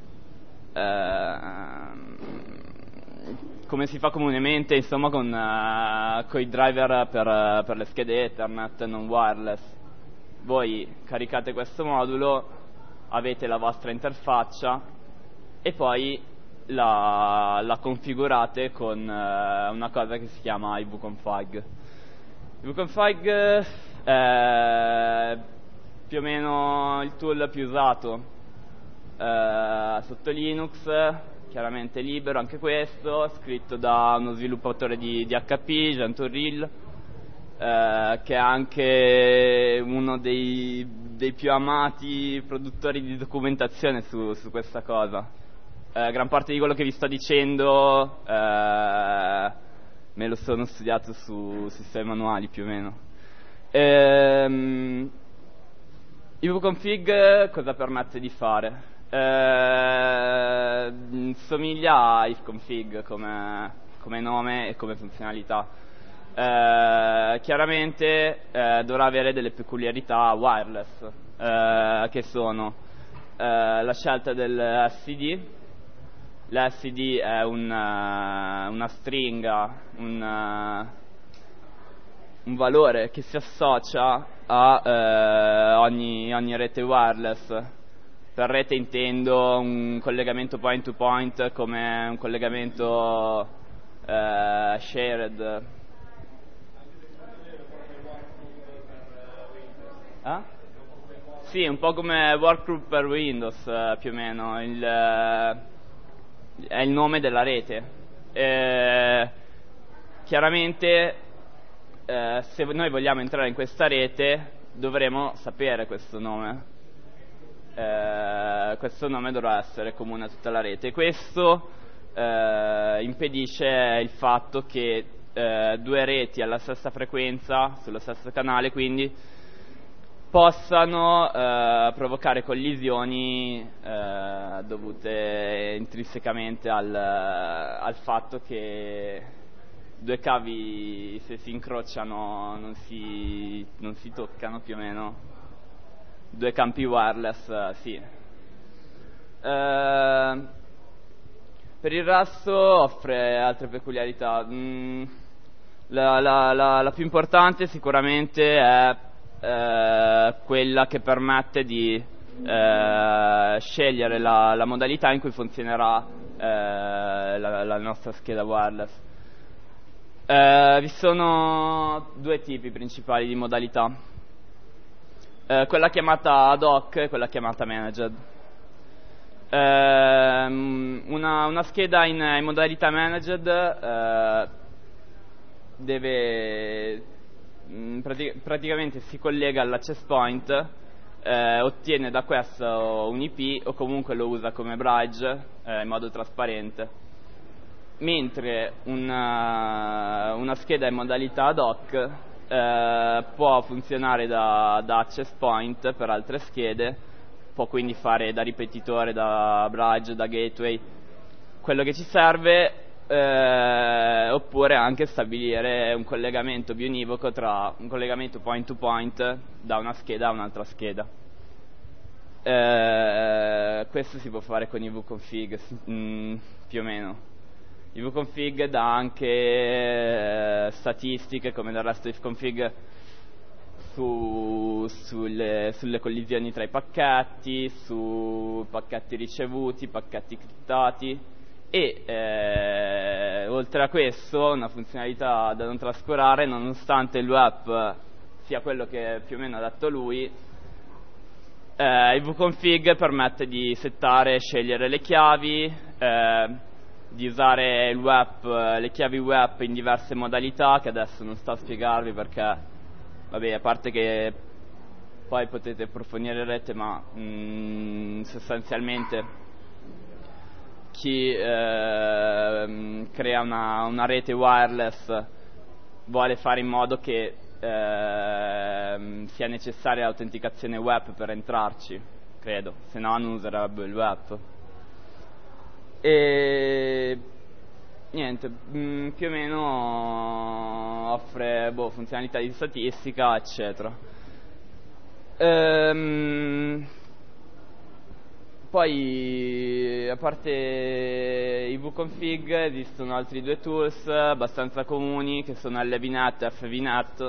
come si fa comunemente, insomma, con i driver per le schede Ethernet non wireless. Voi caricate questo modulo, avete la vostra interfaccia e poi la configurate con una cosa che si chiama ivconfig. Ivconfig è più o meno il tool più usato sotto Linux, chiaramente libero anche questo, scritto da uno sviluppatore di HP, Jean Tourille, che è anche uno dei più amati produttori di documentazione su questa cosa. Gran parte di quello che vi sto dicendo me lo sono studiato su sistemi manuali più o meno. ivconfig cosa permette di fare? Somiglia a ivconfig come nome e come funzionalità. Chiaramente dovrà avere delle peculiarità wireless, che sono la scelta del SSD. L'SSD è una stringa, un valore che si associa a ogni rete wireless. Per rete intendo un collegamento point to point come un collegamento shared. Sì, un po' come workgroup per Windows, più o meno, è il nome della rete. Chiaramente se noi vogliamo entrare in questa rete dovremo sapere questo nome. Questo nome dovrà essere comune a tutta la rete. Questo impedisce il fatto che due reti alla stessa frequenza, sullo stesso canale, quindi possano provocare collisioni dovute intrinsecamente al fatto che due cavi, se si incrociano, non si toccano, più o meno. Due campi wireless, sì. Per il resto offre altre peculiarità. La più importante sicuramente è quella che permette di scegliere la modalità in cui funzionerà la nostra scheda wireless. Vi sono due tipi principali di modalità, quella chiamata ad hoc e quella chiamata managed. Una scheda in modalità managed deve praticamente si collega all'access point, ottiene da questo un IP o comunque lo usa come bridge in modo trasparente, mentre una scheda in modalità ad hoc può funzionare da access point per altre schede, può quindi fare da ripetitore, da bridge, da gateway, quello che ci serve, oppure anche stabilire un collegamento bionivoco tra un collegamento point to point da una scheda a un'altra scheda. Questo si può fare con i vconfig, più o meno. I vconfig dà anche statistiche, come del resto ifconfig, sulle collisioni tra i pacchetti, su pacchetti ricevuti, pacchetti criptati, e oltre a questo una funzionalità da non trascurare, nonostante il web sia quello che più o meno ha detto lui, il vconfig permette di settare e scegliere le chiavi, di usare il web, le chiavi web in diverse modalità, che adesso non sto a spiegarvi perché, vabbè, a parte che poi potete approfondire, ma sostanzialmente chi crea una rete wireless vuole fare in modo che sia necessaria l'autenticazione web per entrarci, credo, se no non userebbe il web. E niente, più o meno offre funzionalità di statistica, eccetera. Poi, a parte i vconfig, esistono altri due tools abbastanza comuni, che sono LVNet e FVNet.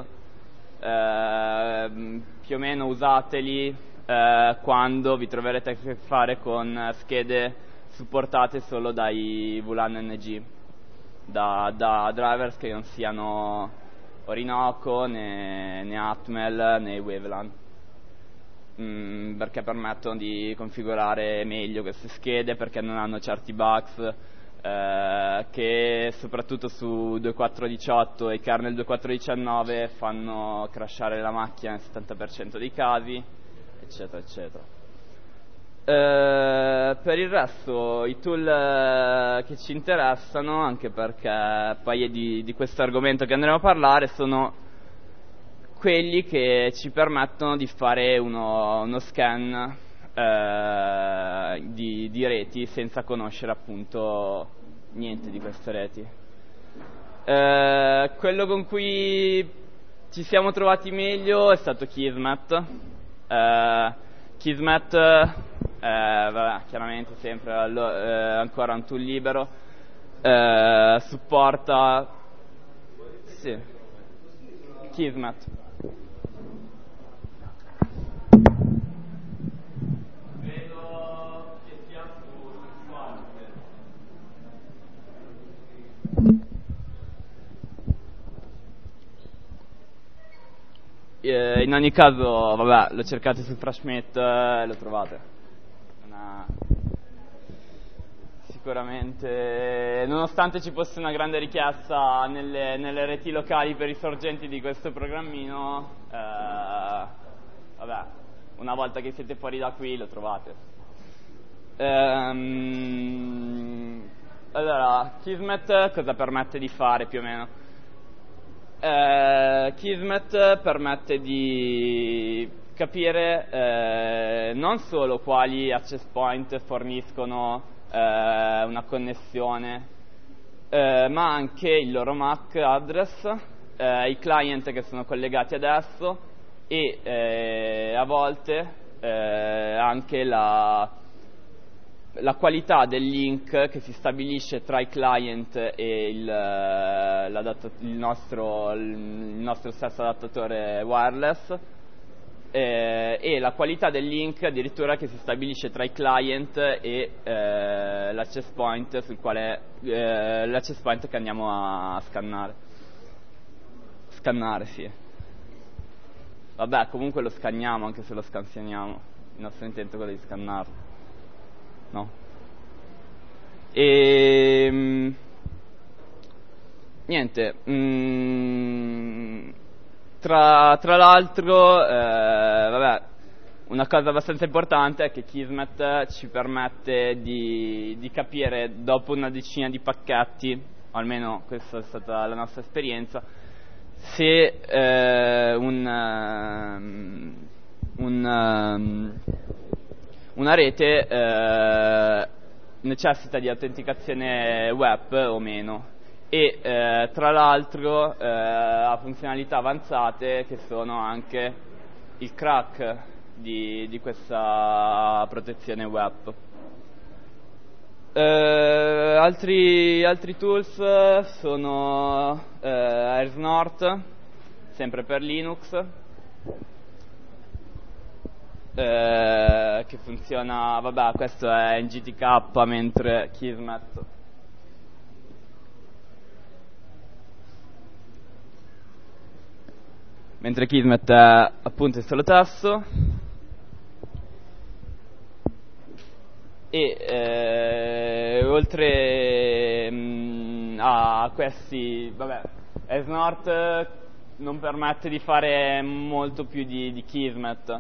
Più o meno usateli quando vi troverete a che fare con schede supportate solo dai VLAN NG, da drivers che non siano Orinoco, né Atmel, né Wavelan, perché permettono di configurare meglio queste schede, perché non hanno certi bugs che soprattutto su 2.4.18 e kernel 2.4.19 fanno crashare la macchina nel 70% dei casi, eccetera eccetera. Per il resto i tool che ci interessano, anche perché poi è di questo argomento che andremo a parlare, sono quelli che ci permettono di fare uno scan di reti senza conoscere appunto niente di queste reti. Quello con cui ci siamo trovati meglio è stato Kismet. Kismet chiaramente sempre ancora un tool libero, supporta Kismet. Vedo che sia su forte. In ogni caso, vabbè, lo cercate su Freshmet e lo trovate. Sicuramente, nonostante ci fosse una grande richiesta nelle reti locali per i sorgenti di questo programmino, vabbè, una volta che siete fuori da qui lo trovate. Allora, Kismet cosa permette di fare più o meno? Kismet permette di capire non solo quali access point forniscono una connessione, ma anche il loro MAC address, i client che sono collegati ad esso, e a volte anche la qualità del link che si stabilisce tra i client e il nostro stesso adattatore wireless, e la qualità del link addirittura che si stabilisce tra i client e l'access point sul quale l'access point che andiamo a scannare, sì. Vabbè, comunque lo scanniamo anche se lo scansioniamo, il nostro intento è quello di scannarlo, no? E niente, tra l'altro, vabbè, una cosa abbastanza importante è che Kismet ci permette di capire dopo una decina di pacchetti, almeno questa è stata la nostra esperienza, se una rete necessita di autenticazione web o meno. E tra l'altro ha funzionalità avanzate che sono anche il crack di questa protezione web. Altri tools sono AirSnort, sempre per Linux, che funziona, vabbè, questo è in GTK, mentre Kismet è appunto il solo tasto. E oltre a questi, vabbè, AirSnort non permette di fare molto più di Kismet.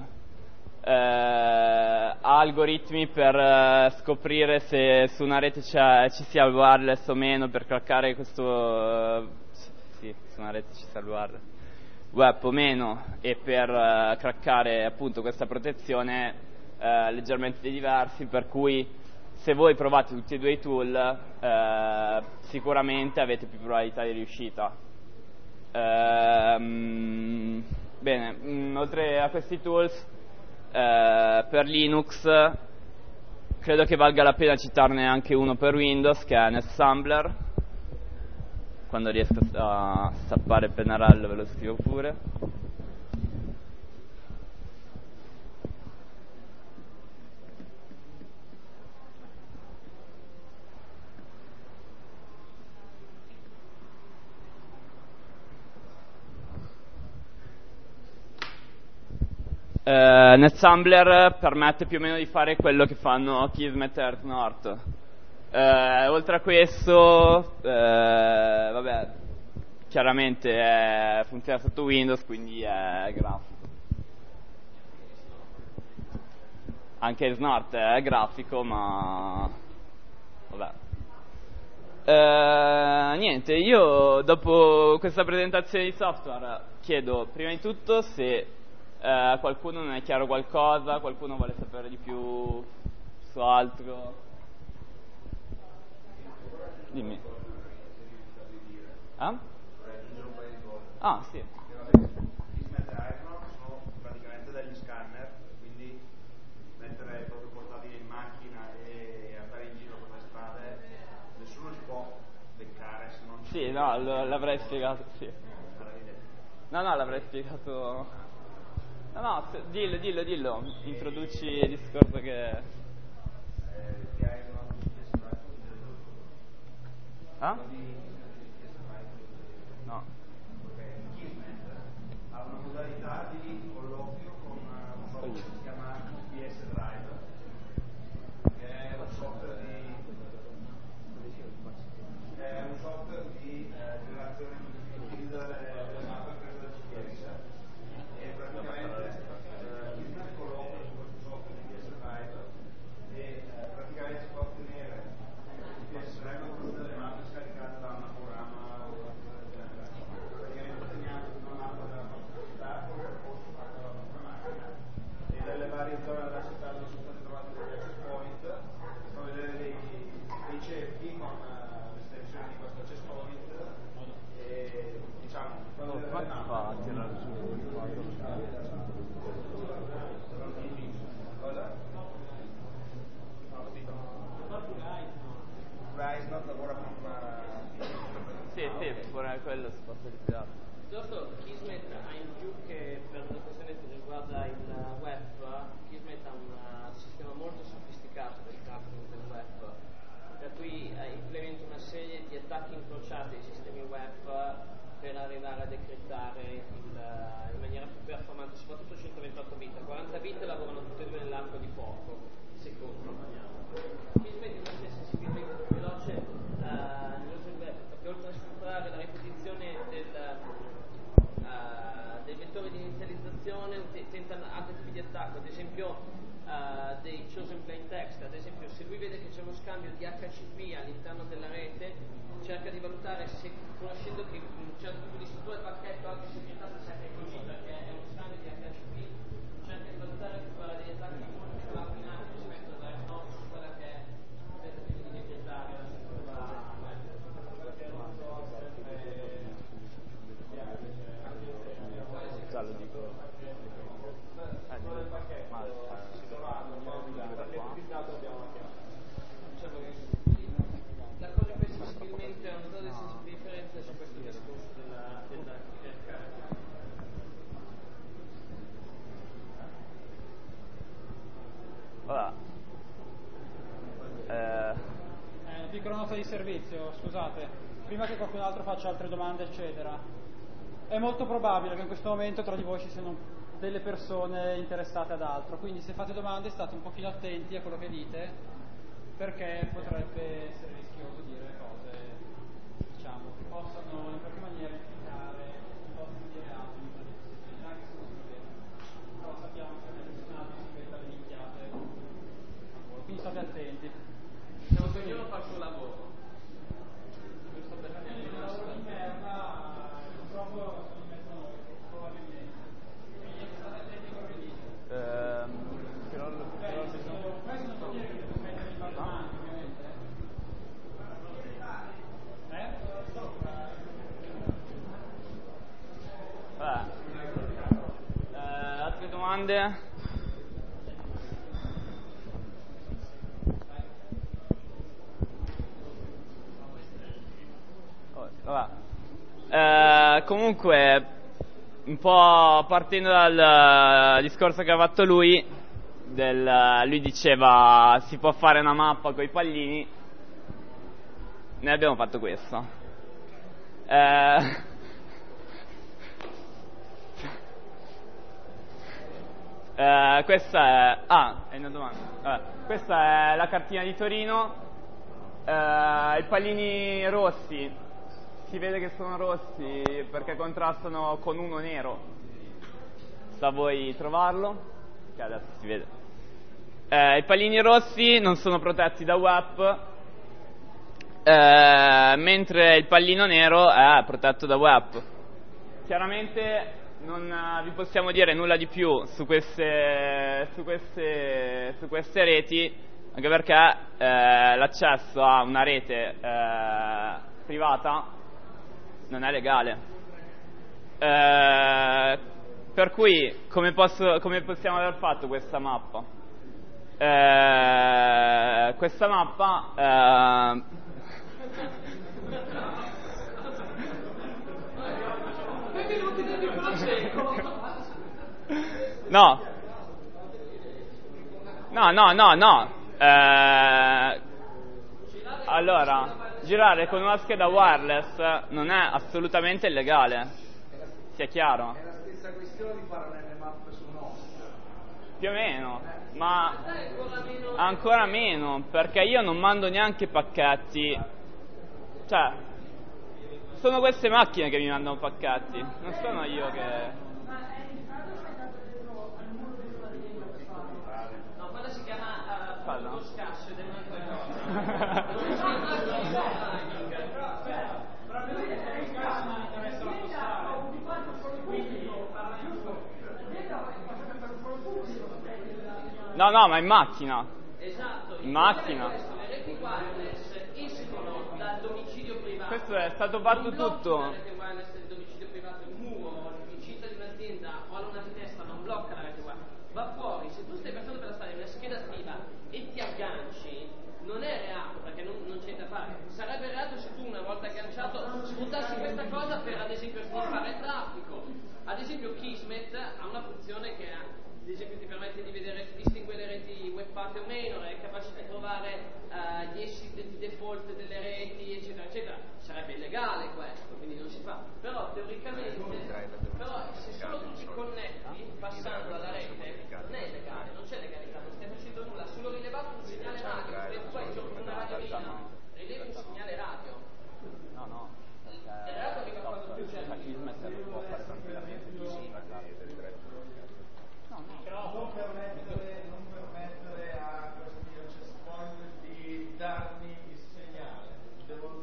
Ha algoritmi per scoprire se su una rete ci sia il wireless o meno, per craccare questo, sì, su una rete ci sia il wireless web o meno, e per craccare appunto questa protezione leggermente diversi, per cui se voi provate tutti e due i tool sicuramente avete più probabilità di riuscita. Bene, oltre a questi tools per Linux credo che valga la pena citarne anche uno per Windows, che è NetSambler. Quando riesco a stappare il pennarello ve lo scrivo pure. NetSambler permette più o meno di fare quello che fanno Kismet e AirSnort. Oltre a questo, vabbè, chiaramente funziona sotto Windows, quindi è grafico. Anche AirSnort è grafico, ma vabbè. Niente, io dopo questa presentazione di software chiedo prima di tutto se qualcuno non è chiaro qualcosa, qualcuno vuole sapere di più su altro. Dimmi. Ah, sì. Kismet e AirSnort sono praticamente degli scanner, quindi mettere il proprio portatile in macchina e andare in giro per le strade, nessuno ci può beccare se non... Sì, no, l'avrei spiegato, sì. No, l'avrei spiegato... No, dillo, introduci il discorso che... Ah? No. Kismet ha una modalità di colloquio con un software che si chiama PS Drive, che è un software di generazione di utilizzo delle mappe prese dal GPS, e praticamente Kismet colloquia su questo software di PS Drive e praticamente si può ottenere il PS Drive con delle mappe scaricate da un programma o qualcosa del genere. Praticamente otteniamo una mappa della nostra città con il percorso fatto dalla nostra macchina, e delle varie zone della città dove sono state trovate degli access point si fa vedere dei cerchi con l'estensione di questo access point, e diciamo quando Come si fa a tirare su il quadro? Rise lavora con Sì, pure quello si può ritirare. Piuttosto Kismet ha in più che per una questione che riguarda il web, Kismet ha un sistema molto sofisticato del tracking del web, per cui implementa una serie di attacchi incrociati ai sistemi web per arrivare a decrittare in maniera più performante, soprattutto 128 bit. A 40 bit lavorano tutte e due nell'arco di poco secondo. Kismet invece è sensibilmente più veloce nell'uso del web, perché oltre a sfruttare la ripetizione dei vettori di inizializzazione tenta altri tipi di attacco, ad esempio dei chosen plain text. Ad esempio, se lui vede che c'è uno scambio di HCP all'interno della rete, cerca di valutare se, conoscendo che un certo tipo di struttura del pacchetto anche se vietato sa che è così perché è uno scambio di HCP, cerca di valutare di fare degli attacchi molto più raffinati rispetto a dare no su quella che è il tentativo di degettare la struttura la cosa più sensibilmente ho notato delle sensibili differenze su questo discorso della ricerca. Una piccola nota di servizio, scusate, prima che qualcun altro faccia altre domande eccetera, è molto probabile che in questo momento tra di voi ci siano delle persone interessate ad altro, quindi se fate domande state un pochino attenti a quello che dite, perché potrebbe essere rischioso dire cose, diciamo, che possano in qualche maniera implicare i vostri di reati, anche se non è vero, però sappiamo che nessun altro si inventa le minchiate, quindi state attenti. Diciamo che ognuno fa il suo lavoro. Questo perché il lavoro di merda purtroppo sono in mezzo a noi, probabilmente. Quindi state attenti a quello che dite. Questo non vuol dire che devo smettere di fare domande, ovviamente. Altre domande? Comunque, un po' partendo dal discorso che ha fatto lui, lui diceva si può fare una mappa con i pallini, ne abbiamo fatto questo. Questa è una domanda. Questa è la cartina di Torino. I pallini rossi si vede che sono rossi perché contrastano con uno nero. Sta a voi trovarlo, che adesso si vede. I pallini rossi non sono protetti da WAP, mentre il pallino nero è protetto da WAP. Chiaramente non vi possiamo dire nulla di più su queste reti, anche perché l'accesso a una rete privata non è legale. Per cui come possiamo aver fatto questa mappa? Questa mappa no, allora, girare con una scheda wireless non è assolutamente illegale, sia chiaro. È la stessa questione di fare nelle mappe su Nostra. Più o meno, ma ancora meno, perché io non mando neanche pacchetti. Cioè, sono queste macchine che mi mandano pacchetti, non sono io che... No, quella si chiama lo scasso ed è un'altra No, ma in macchina. Esatto, in macchina. Le reti wireless escono dal domicilio privato. Questo è stato fatto tutto. La rete wireless del domicilio privato, il muro, l'incista di un'azienda o una finestra non blocca la rete wireless. Va fuori, se tu stai passando per la strada in una scheda attiva e ti agganci, non è reato perché non c'è da fare. Sarebbe reato se tu una volta agganciato sfruttassi questa cosa per ad esempio sniffare il traffico default delle reti, eccetera, eccetera. Sarebbe illegale questo, quindi non si fa. Però teoricamente, se solo tu ti connetti passando alla rete, non è illegale, non c'è legalità, non stai facendo nulla, ha solo rilevato un segnale radio, perché tu hai gioco con una radiolina, rilevi un segnale radio. No. Il reato mica quando più c'è. Può fare tranquillamente di Non permettere a questi access point di darmi il segnale. Devo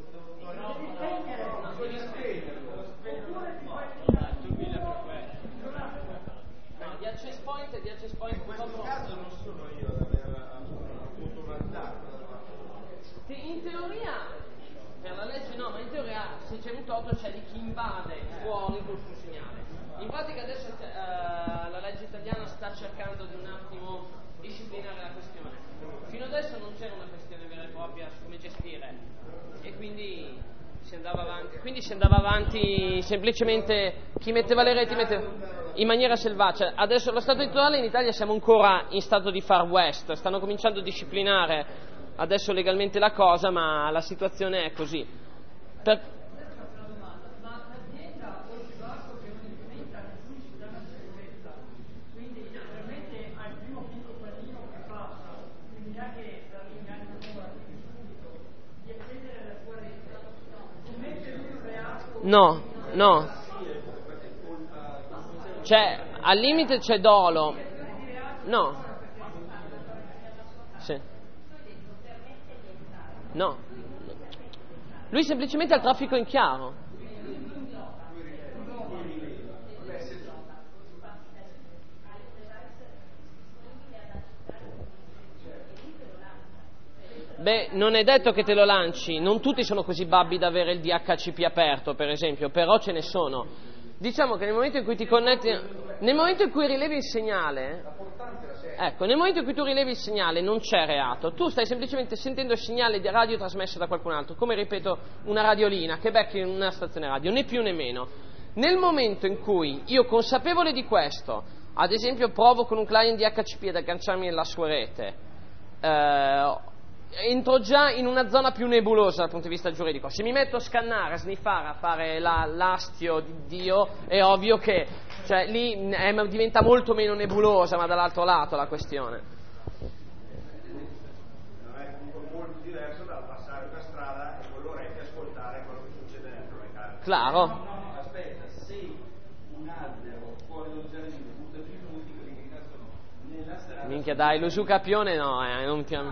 Di access point in questo caso non sono io ad aver avuto un attacco da parte. in teoria per la legge no, ma in teoria se c'è un toto c'è di chi invade fuori col suo segnale. In pratica adesso la legge italiana sta cercando di un attimo disciplinare la questione. Fino adesso non c'era una questione vera e propria su come gestire e quindi si andava avanti semplicemente chi metteva le reti in maniera selvaggia. Adesso lo stato attuale in Italia siamo ancora in stato di Far West, stanno cominciando a disciplinare adesso legalmente la cosa, ma la situazione è così. No. Cioè, al limite c'è dolo. No. Sì. No. Lui semplicemente ha il traffico in chiaro. Beh, non è detto che te lo lanci, non tutti sono così babbi da avere il DHCP aperto, per esempio, però ce ne sono. Diciamo che nel momento in cui ti connetti, nel momento in cui rilevi il segnale, ecco, nel momento in cui tu rilevi il segnale non c'è reato, tu stai semplicemente sentendo il segnale di radio trasmesso da qualcun altro, come ripeto una radiolina che becchi in una stazione radio, né più né meno. Nel momento in cui io, consapevole di questo, ad esempio provo con un client DHCP ad agganciarmi nella sua rete, entro già in una zona più nebulosa dal punto di vista giuridico. Se mi metto a scannare, a sniffare, a fare l'astio di Dio, è ovvio che lì diventa molto meno nebulosa, ma dall'altro lato la questione. Non è comunque molto diverso dal passare per strada e con l'orecchio ascoltare quello che succede dentro le case. Claro. No, aspetta, se un albero fuori dal giardino butta più minuti, quelli che incazzano nella strada. Minchia dai, lo su capione no, non ti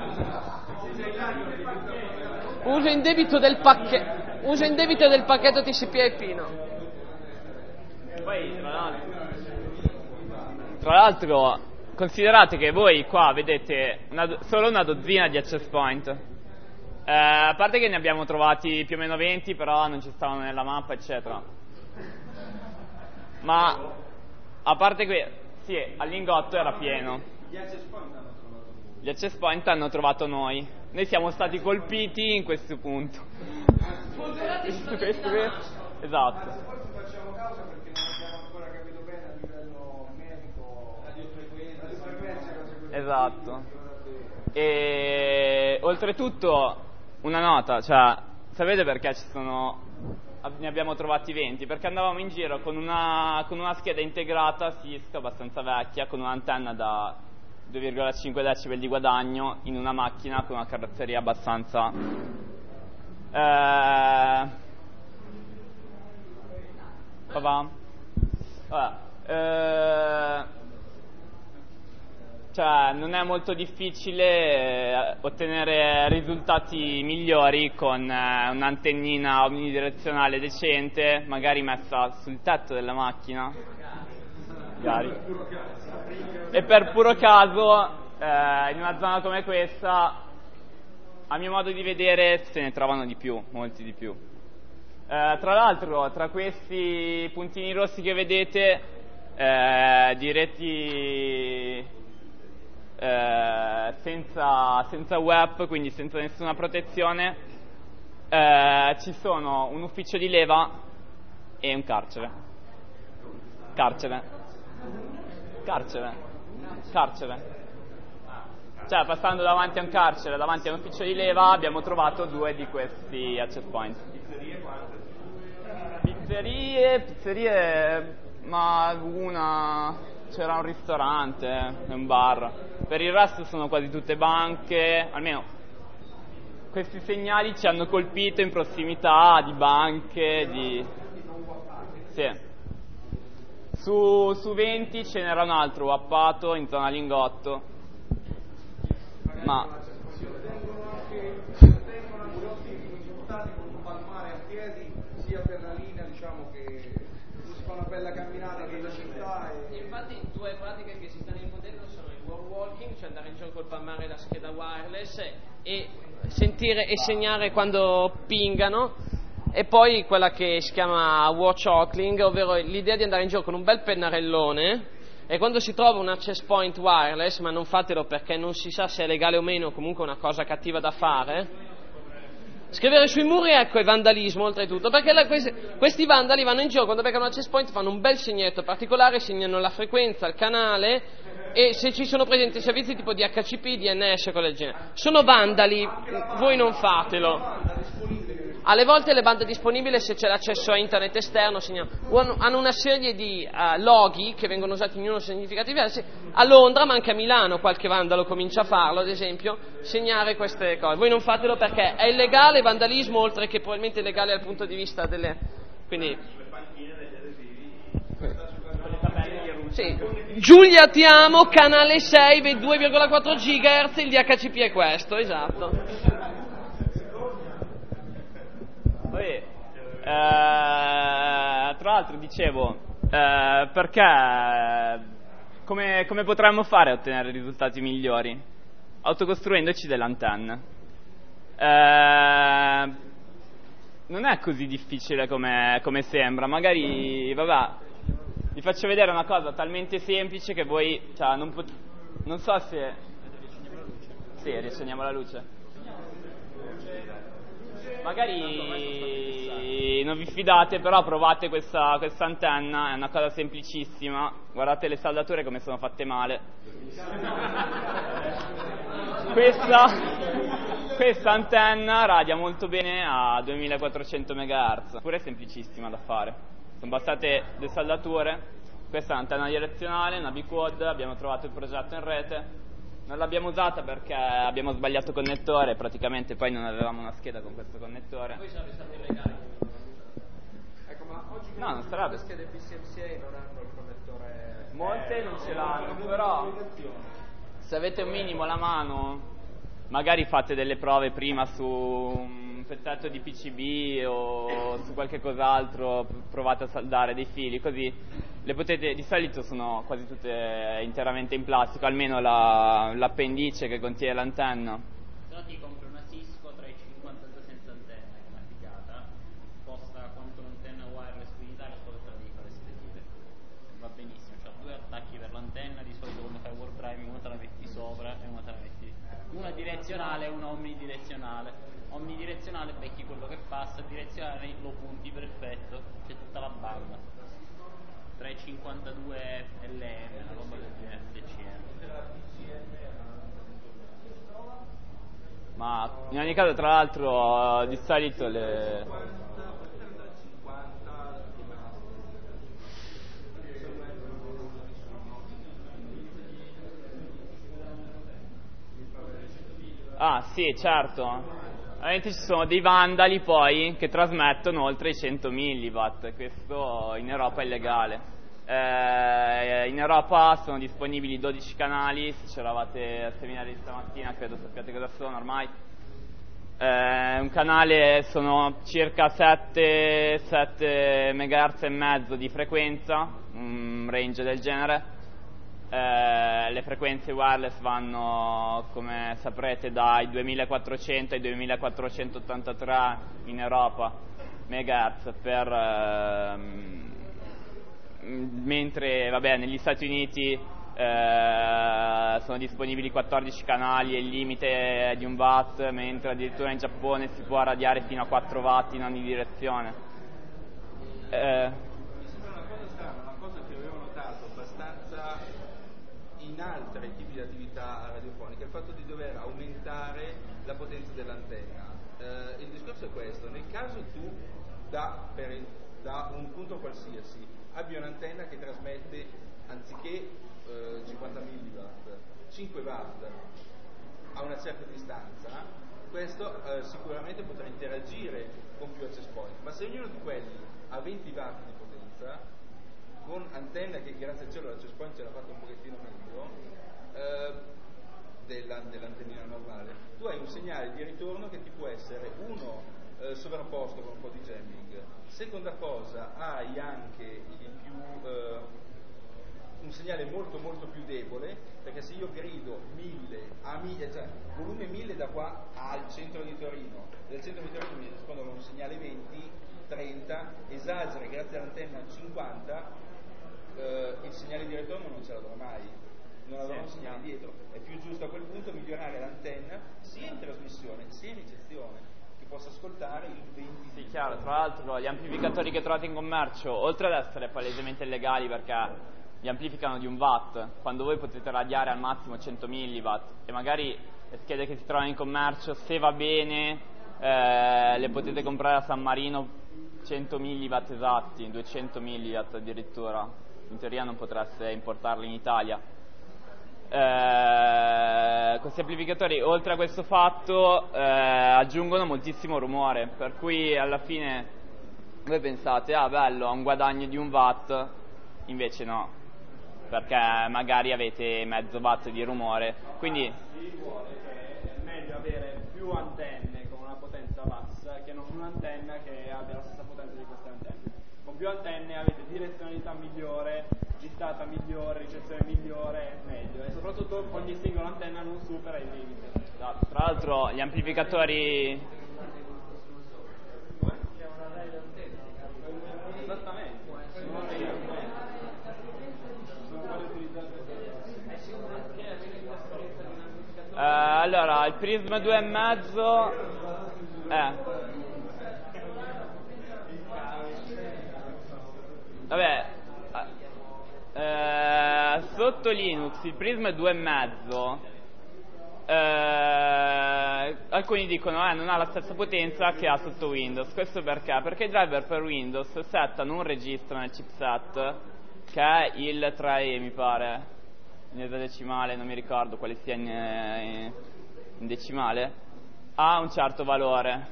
uso in debito del pacchetto TCP/IP, no? Poi tra l'altro considerate che voi qua vedete solo una dozzina di access point, a parte che ne abbiamo trovati più o meno 20, però non ci stavano nella mappa eccetera, ma a parte che sì, al Lingotto era pieno. Gli access point hanno trovato noi siamo stati colpiti in questo punto. Esatto. Facciamo causa perché non abbiamo ancora capito bene a livello medico radiofrequenza. Esatto. E oltretutto una nota, sapete perché ne abbiamo trovati 20? Perché andavamo in giro con una scheda integrata SISC abbastanza vecchia, con un'antenna da 2,5 decibel di guadagno in una macchina con una carrozzeria abbastanza non è molto difficile ottenere risultati migliori con un'antennina omnidirezionale decente, magari messa sul tetto della macchina, magari. E per puro caso in una zona come questa, a mio modo di vedere, se ne trovano di più, molti di più. Tra l'altro, tra questi puntini rossi che vedete di reti senza web, quindi senza nessuna protezione, ci sono un ufficio di leva e un carcere. cioè passando davanti a un carcere, davanti a un ufficio di leva, abbiamo trovato 2 di questi access point. Pizzerie, ma c'era un ristorante e un bar. Per il resto sono quasi tutte banche, almeno questi segnali ci hanno colpito in prossimità di banche, Sì. Su 20 ce n'era un altro wappato in zona Lingotto, ma Vengono anche risultati con un palmare a piedi sia per la linea, diciamo, che si fa una bella camminata nella città Infatti 2 pratiche che si stanno infondendo sono il wall walking, cioè andare in giro col palmare e la scheda wireless e sentire e segnare quando pingano, e poi quella che si chiama watch hawking, ovvero l'idea di andare in giro con un bel pennarellone e quando si trova un access point wireless, ma non fatelo perché non si sa se è legale o meno, comunque è una cosa cattiva da fare, scrivere sui muri, ecco, è vandalismo oltretutto, perché questi vandali vanno in giro, quando beccano un access point fanno un bel segnetto particolare, segnano la frequenza, il canale, e se ci sono presenti servizi tipo DHCP, DNS e cose del genere. Sono vandali, voi non fatelo. Alle volte le bande disponibili, se c'è l'accesso a internet esterno, hanno una serie di loghi che vengono usati in ognuno significati diversi. A Londra, ma anche a Milano, qualche vandalo comincia a farlo, ad esempio, segnare queste cose. Voi non fatelo perché è illegale, vandalismo, oltre che probabilmente illegale dal punto di vista delle... Quindi... Sì. Giulia ti amo, canale 6, 2,4 GHz, il DHCP è questo, esatto. Poi, tra l'altro dicevo, perché come potremmo fare a ottenere risultati migliori? Autocostruendoci delle antenne. Non è così difficile come sembra, magari, vabbè, vi faccio vedere una cosa talmente semplice che voi, cioè, non so se... Sì, riaccendiamo la luce. Magari non vi fidate, però provate questa antenna, è una cosa semplicissima. Guardate le saldature come sono fatte male. Questa antenna radia molto bene a 2400 MHz, pure è semplicissima da fare. Sono bastate le saldature. Questa è un'antenna direzionale, una biquad, abbiamo trovato il progetto in rete. Non l'abbiamo usata perché abbiamo sbagliato connettore, praticamente poi non avevamo una scheda con questo connettore. Poi sarebbe stato illegale. Ecco, ma oggi No, non sarebbe. le schede PCMCA non hanno il connettore. Molte non ce l'hanno, però se avete un minimo alla mano, magari fate delle prove prima su un pezzetto di PCB o su qualche cos'altro, provate a saldare dei fili, così le potete, di solito sono quasi tutte interamente in plastico, almeno l'appendice che contiene l'antenna. Se no ti compri una Cisco 352 senza antenna, come applicata, costa quanto un'antenna wireless qui in Italia, solo te la devi fare spedire. Va benissimo, c'ha 2 attacchi per l'antenna, di solito quando fai wall driving una te la metti sopra e una te la metti, una direzionale e una omnidirezionale. Omnidirezionale becchi quello che passa, direzionale lo punti perfetto, c'è tutta la banda. 352 LM, una roba del genere, DCM. Ma in ogni caso, tra l'altro, di solito le... Ah, sì, certo. Ovviamente ci sono dei vandali poi che trasmettono oltre i 100 milliwatt, questo in Europa è illegale. In Europa sono disponibili 12 canali, se c'eravate al seminario di stamattina credo sappiate cosa sono ormai. Un canale sono circa 7 MHz e mezzo di frequenza, un range del genere. Le frequenze wireless vanno, come saprete, dai 2400 ai 2483 in Europa MHz mentre vabbè, negli Stati Uniti sono disponibili 14 canali e il limite è di 1 watt, mentre addirittura in Giappone si può radiare fino a 4 watt in ogni direzione. Mi sembra una cosa strana, una cosa che avevo notato abbastanza in in altri tipi di attività radiofoniche, il fatto di dover aumentare la potenza dell'antenna. Il discorso è questo: nel caso tu da un punto qualsiasi abbia un'antenna che trasmette, anziché 50 mW, 5 watt a una certa distanza, questo sicuramente potrà interagire con più access point, ma se ognuno di quelli ha 20 watt di potenza, con antenna che grazie al cielo l'access point ce l'ha fatto un pochettino meglio dell'antennina normale, tu hai un segnale di ritorno che ti può essere sovrapposto con un po' di jamming. Seconda cosa, hai anche un segnale molto molto più debole, perché se io grido 1000 cioè volume 1000 da qua al centro di Torino, dal centro di Torino mi rispondono un segnale 20, 30, esagera grazie all'antenna 50, il segnale di ritorno non ce l'avrò mai, non avrò un segnale dietro. È più giusto a quel punto migliorare l'antenna sia in trasmissione sia in ricezione, che possa ascoltare il 20. Sì, chiaro. Tra l'altro gli amplificatori che trovate in commercio, oltre ad essere palesemente illegali perché li amplificano di 1 watt, quando voi potete radiare al massimo 100 milliwatt, e magari le schede che si trovano in commercio, se va bene, le potete comprare a San Marino 100 milliwatt esatti, 200 milliwatt addirittura, in teoria non potreste importarli in Italia. Questi amplificatori, oltre a questo fatto, aggiungono moltissimo rumore, per cui alla fine voi pensate, ah bello, ho un guadagno di 1 watt, invece no, perché magari avete mezzo watt di rumore. Quindi si vuole che è meglio avere più antenne con una potenza bassa che non un'antenna che abbia la stessa potenza di queste antenne. Con più antenne avete direzionalità migliore, gittata migliore, ricezione migliore, meglio, e soprattutto ogni singola antenna non supera il limite. tra l'altro gli amplificatori Esattamente. allora il Prism 2,5 vabbè, sotto Linux il Prism 2,5, alcuni dicono non ha la stessa potenza che ha sotto Windows. Questo perché? Perché i driver per Windows settano un registro nel chipset che è il 3E, mi pare, in esadecimale, non mi ricordo quale sia in decimale, ha un certo valore.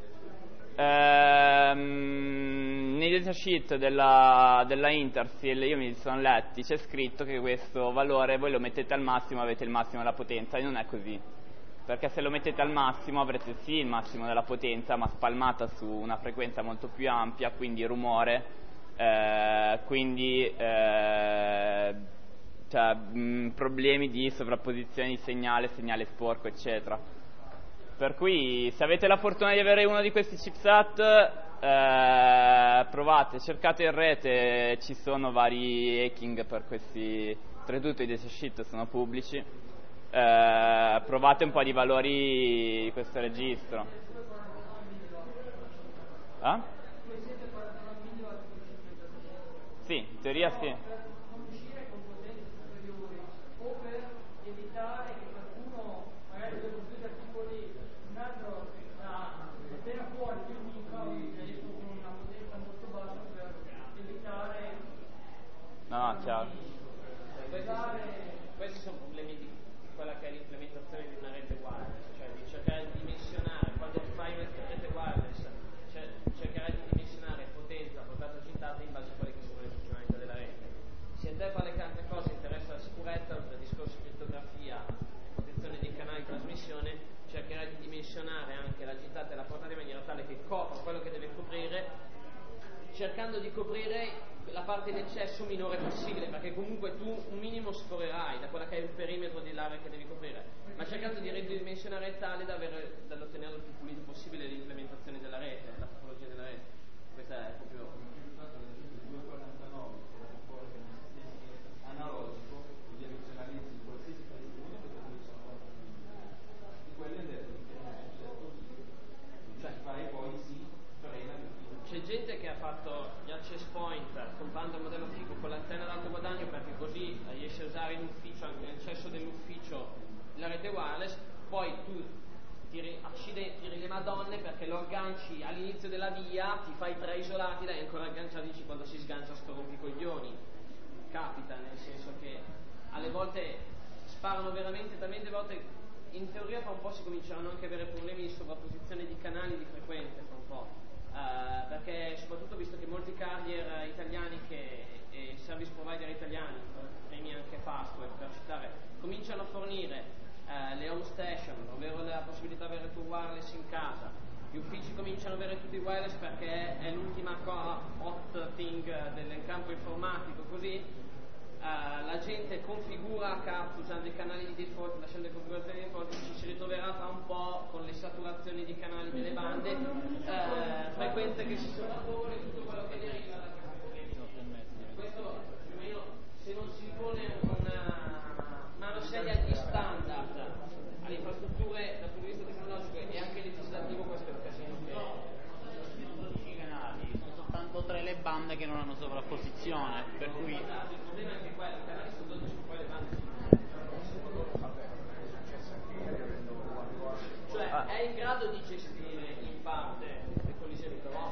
Nei datasheet della Intersil, io mi sono letti, c'è scritto che questo valore voi lo mettete al massimo, avete il massimo della potenza, e non è così, perché se lo mettete al massimo avrete sì il massimo della potenza, ma spalmata su una frequenza molto più ampia, quindi rumore, problemi di sovrapposizione di segnale sporco, eccetera. Per cui se avete la fortuna di avere uno di questi chipset, provate, cercate in rete, ci sono vari hacking per questi, oltretutto i datasheet sono pubblici, provate un po' di valori di questo registro. Sì, in teoria sì. No, chiaro. Questi sono problemi di quella che è l'implementazione di una rete wireless, cioè di cercare di dimensionare, quando fai una rete wireless, cercherai di dimensionare potenza, portata gittata in base a quelle che sono le funzionalità della rete. Se a te fra le altre cose interessa la sicurezza, oltre al discorso di crittografia, protezione dei canali di trasmissione, cercherai di dimensionare anche la gittata e la portata in maniera tale che copra quello che deve coprire, cercando di coprire la parte in eccesso minore possibile, perché comunque tu un minimo sforerai da quella che è il perimetro dell'area che devi coprire, ma cercando di ridimensionare tale da ottenere il più pulito possibile l'implementazione della rete, la topologia della rete. Questa è proprio analogico, direzionalizzi qualsiasi contenuto che di quelle cioè fai poi sì, frena. C'è gente che ha fatto gli access access point comprando il modello fico con l'antenna d'alto guadagno, perché così riesci a usare in ufficio, anche nel cesso dell'ufficio, la rete wireless. Poi tu tiri le madonne perché lo agganci all'inizio della via, ti fai 3 isolati, l'hai ancora agganciato, dici quando si sgancia sto rompicoglioni. Capita, nel senso che alle volte sparano veramente talmente volte. In teoria fra un po' si cominceranno anche a avere problemi di sovrapposizione di canali di frequenze, fra un po', perché soprattutto visto che molti carrier italiani e service provider italiani, primi anche Fastweb per citare, cominciano a fornire le home station, ovvero la possibilità di avere tu wireless in casa. Gli uffici cominciano ad avere tutti wireless perché è l'ultima hot thing del campo informatico, così. La gente configura a capo usando i canali di default, lasciando le configurazioni di default, ci ritroverà fra un po' con le saturazioni di canali delle bande, frequenze che si sovrappongono e tutto quello che deriva da questo. Più o meno, se non si pone una mano seria agli standard, alle infrastrutture dal punto di vista tecnologico e anche legislativo, questo è un casino. Soltanto 3 le bande che non hanno sovrapposizione, per cui il problema è che qua i canali sono 12, poi le bande cioè è in grado di gestire in parte le collisioni, però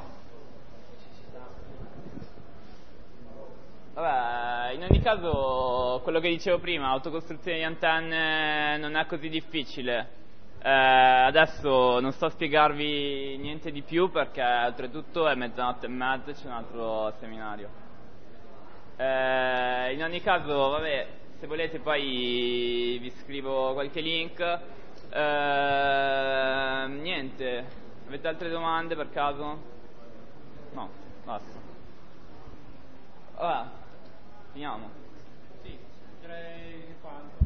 Vabbè, in ogni caso, quello che dicevo prima, autocostruzione di antenne non è così difficile. Adesso non sto a spiegarvi niente di più perché oltretutto è 00:30 e c'è un altro seminario. In ogni caso, vabbè, se volete poi vi scrivo qualche link. Niente, avete altre domande per caso? No, basta. Vabbè, finiamo. Sì, direi quanto.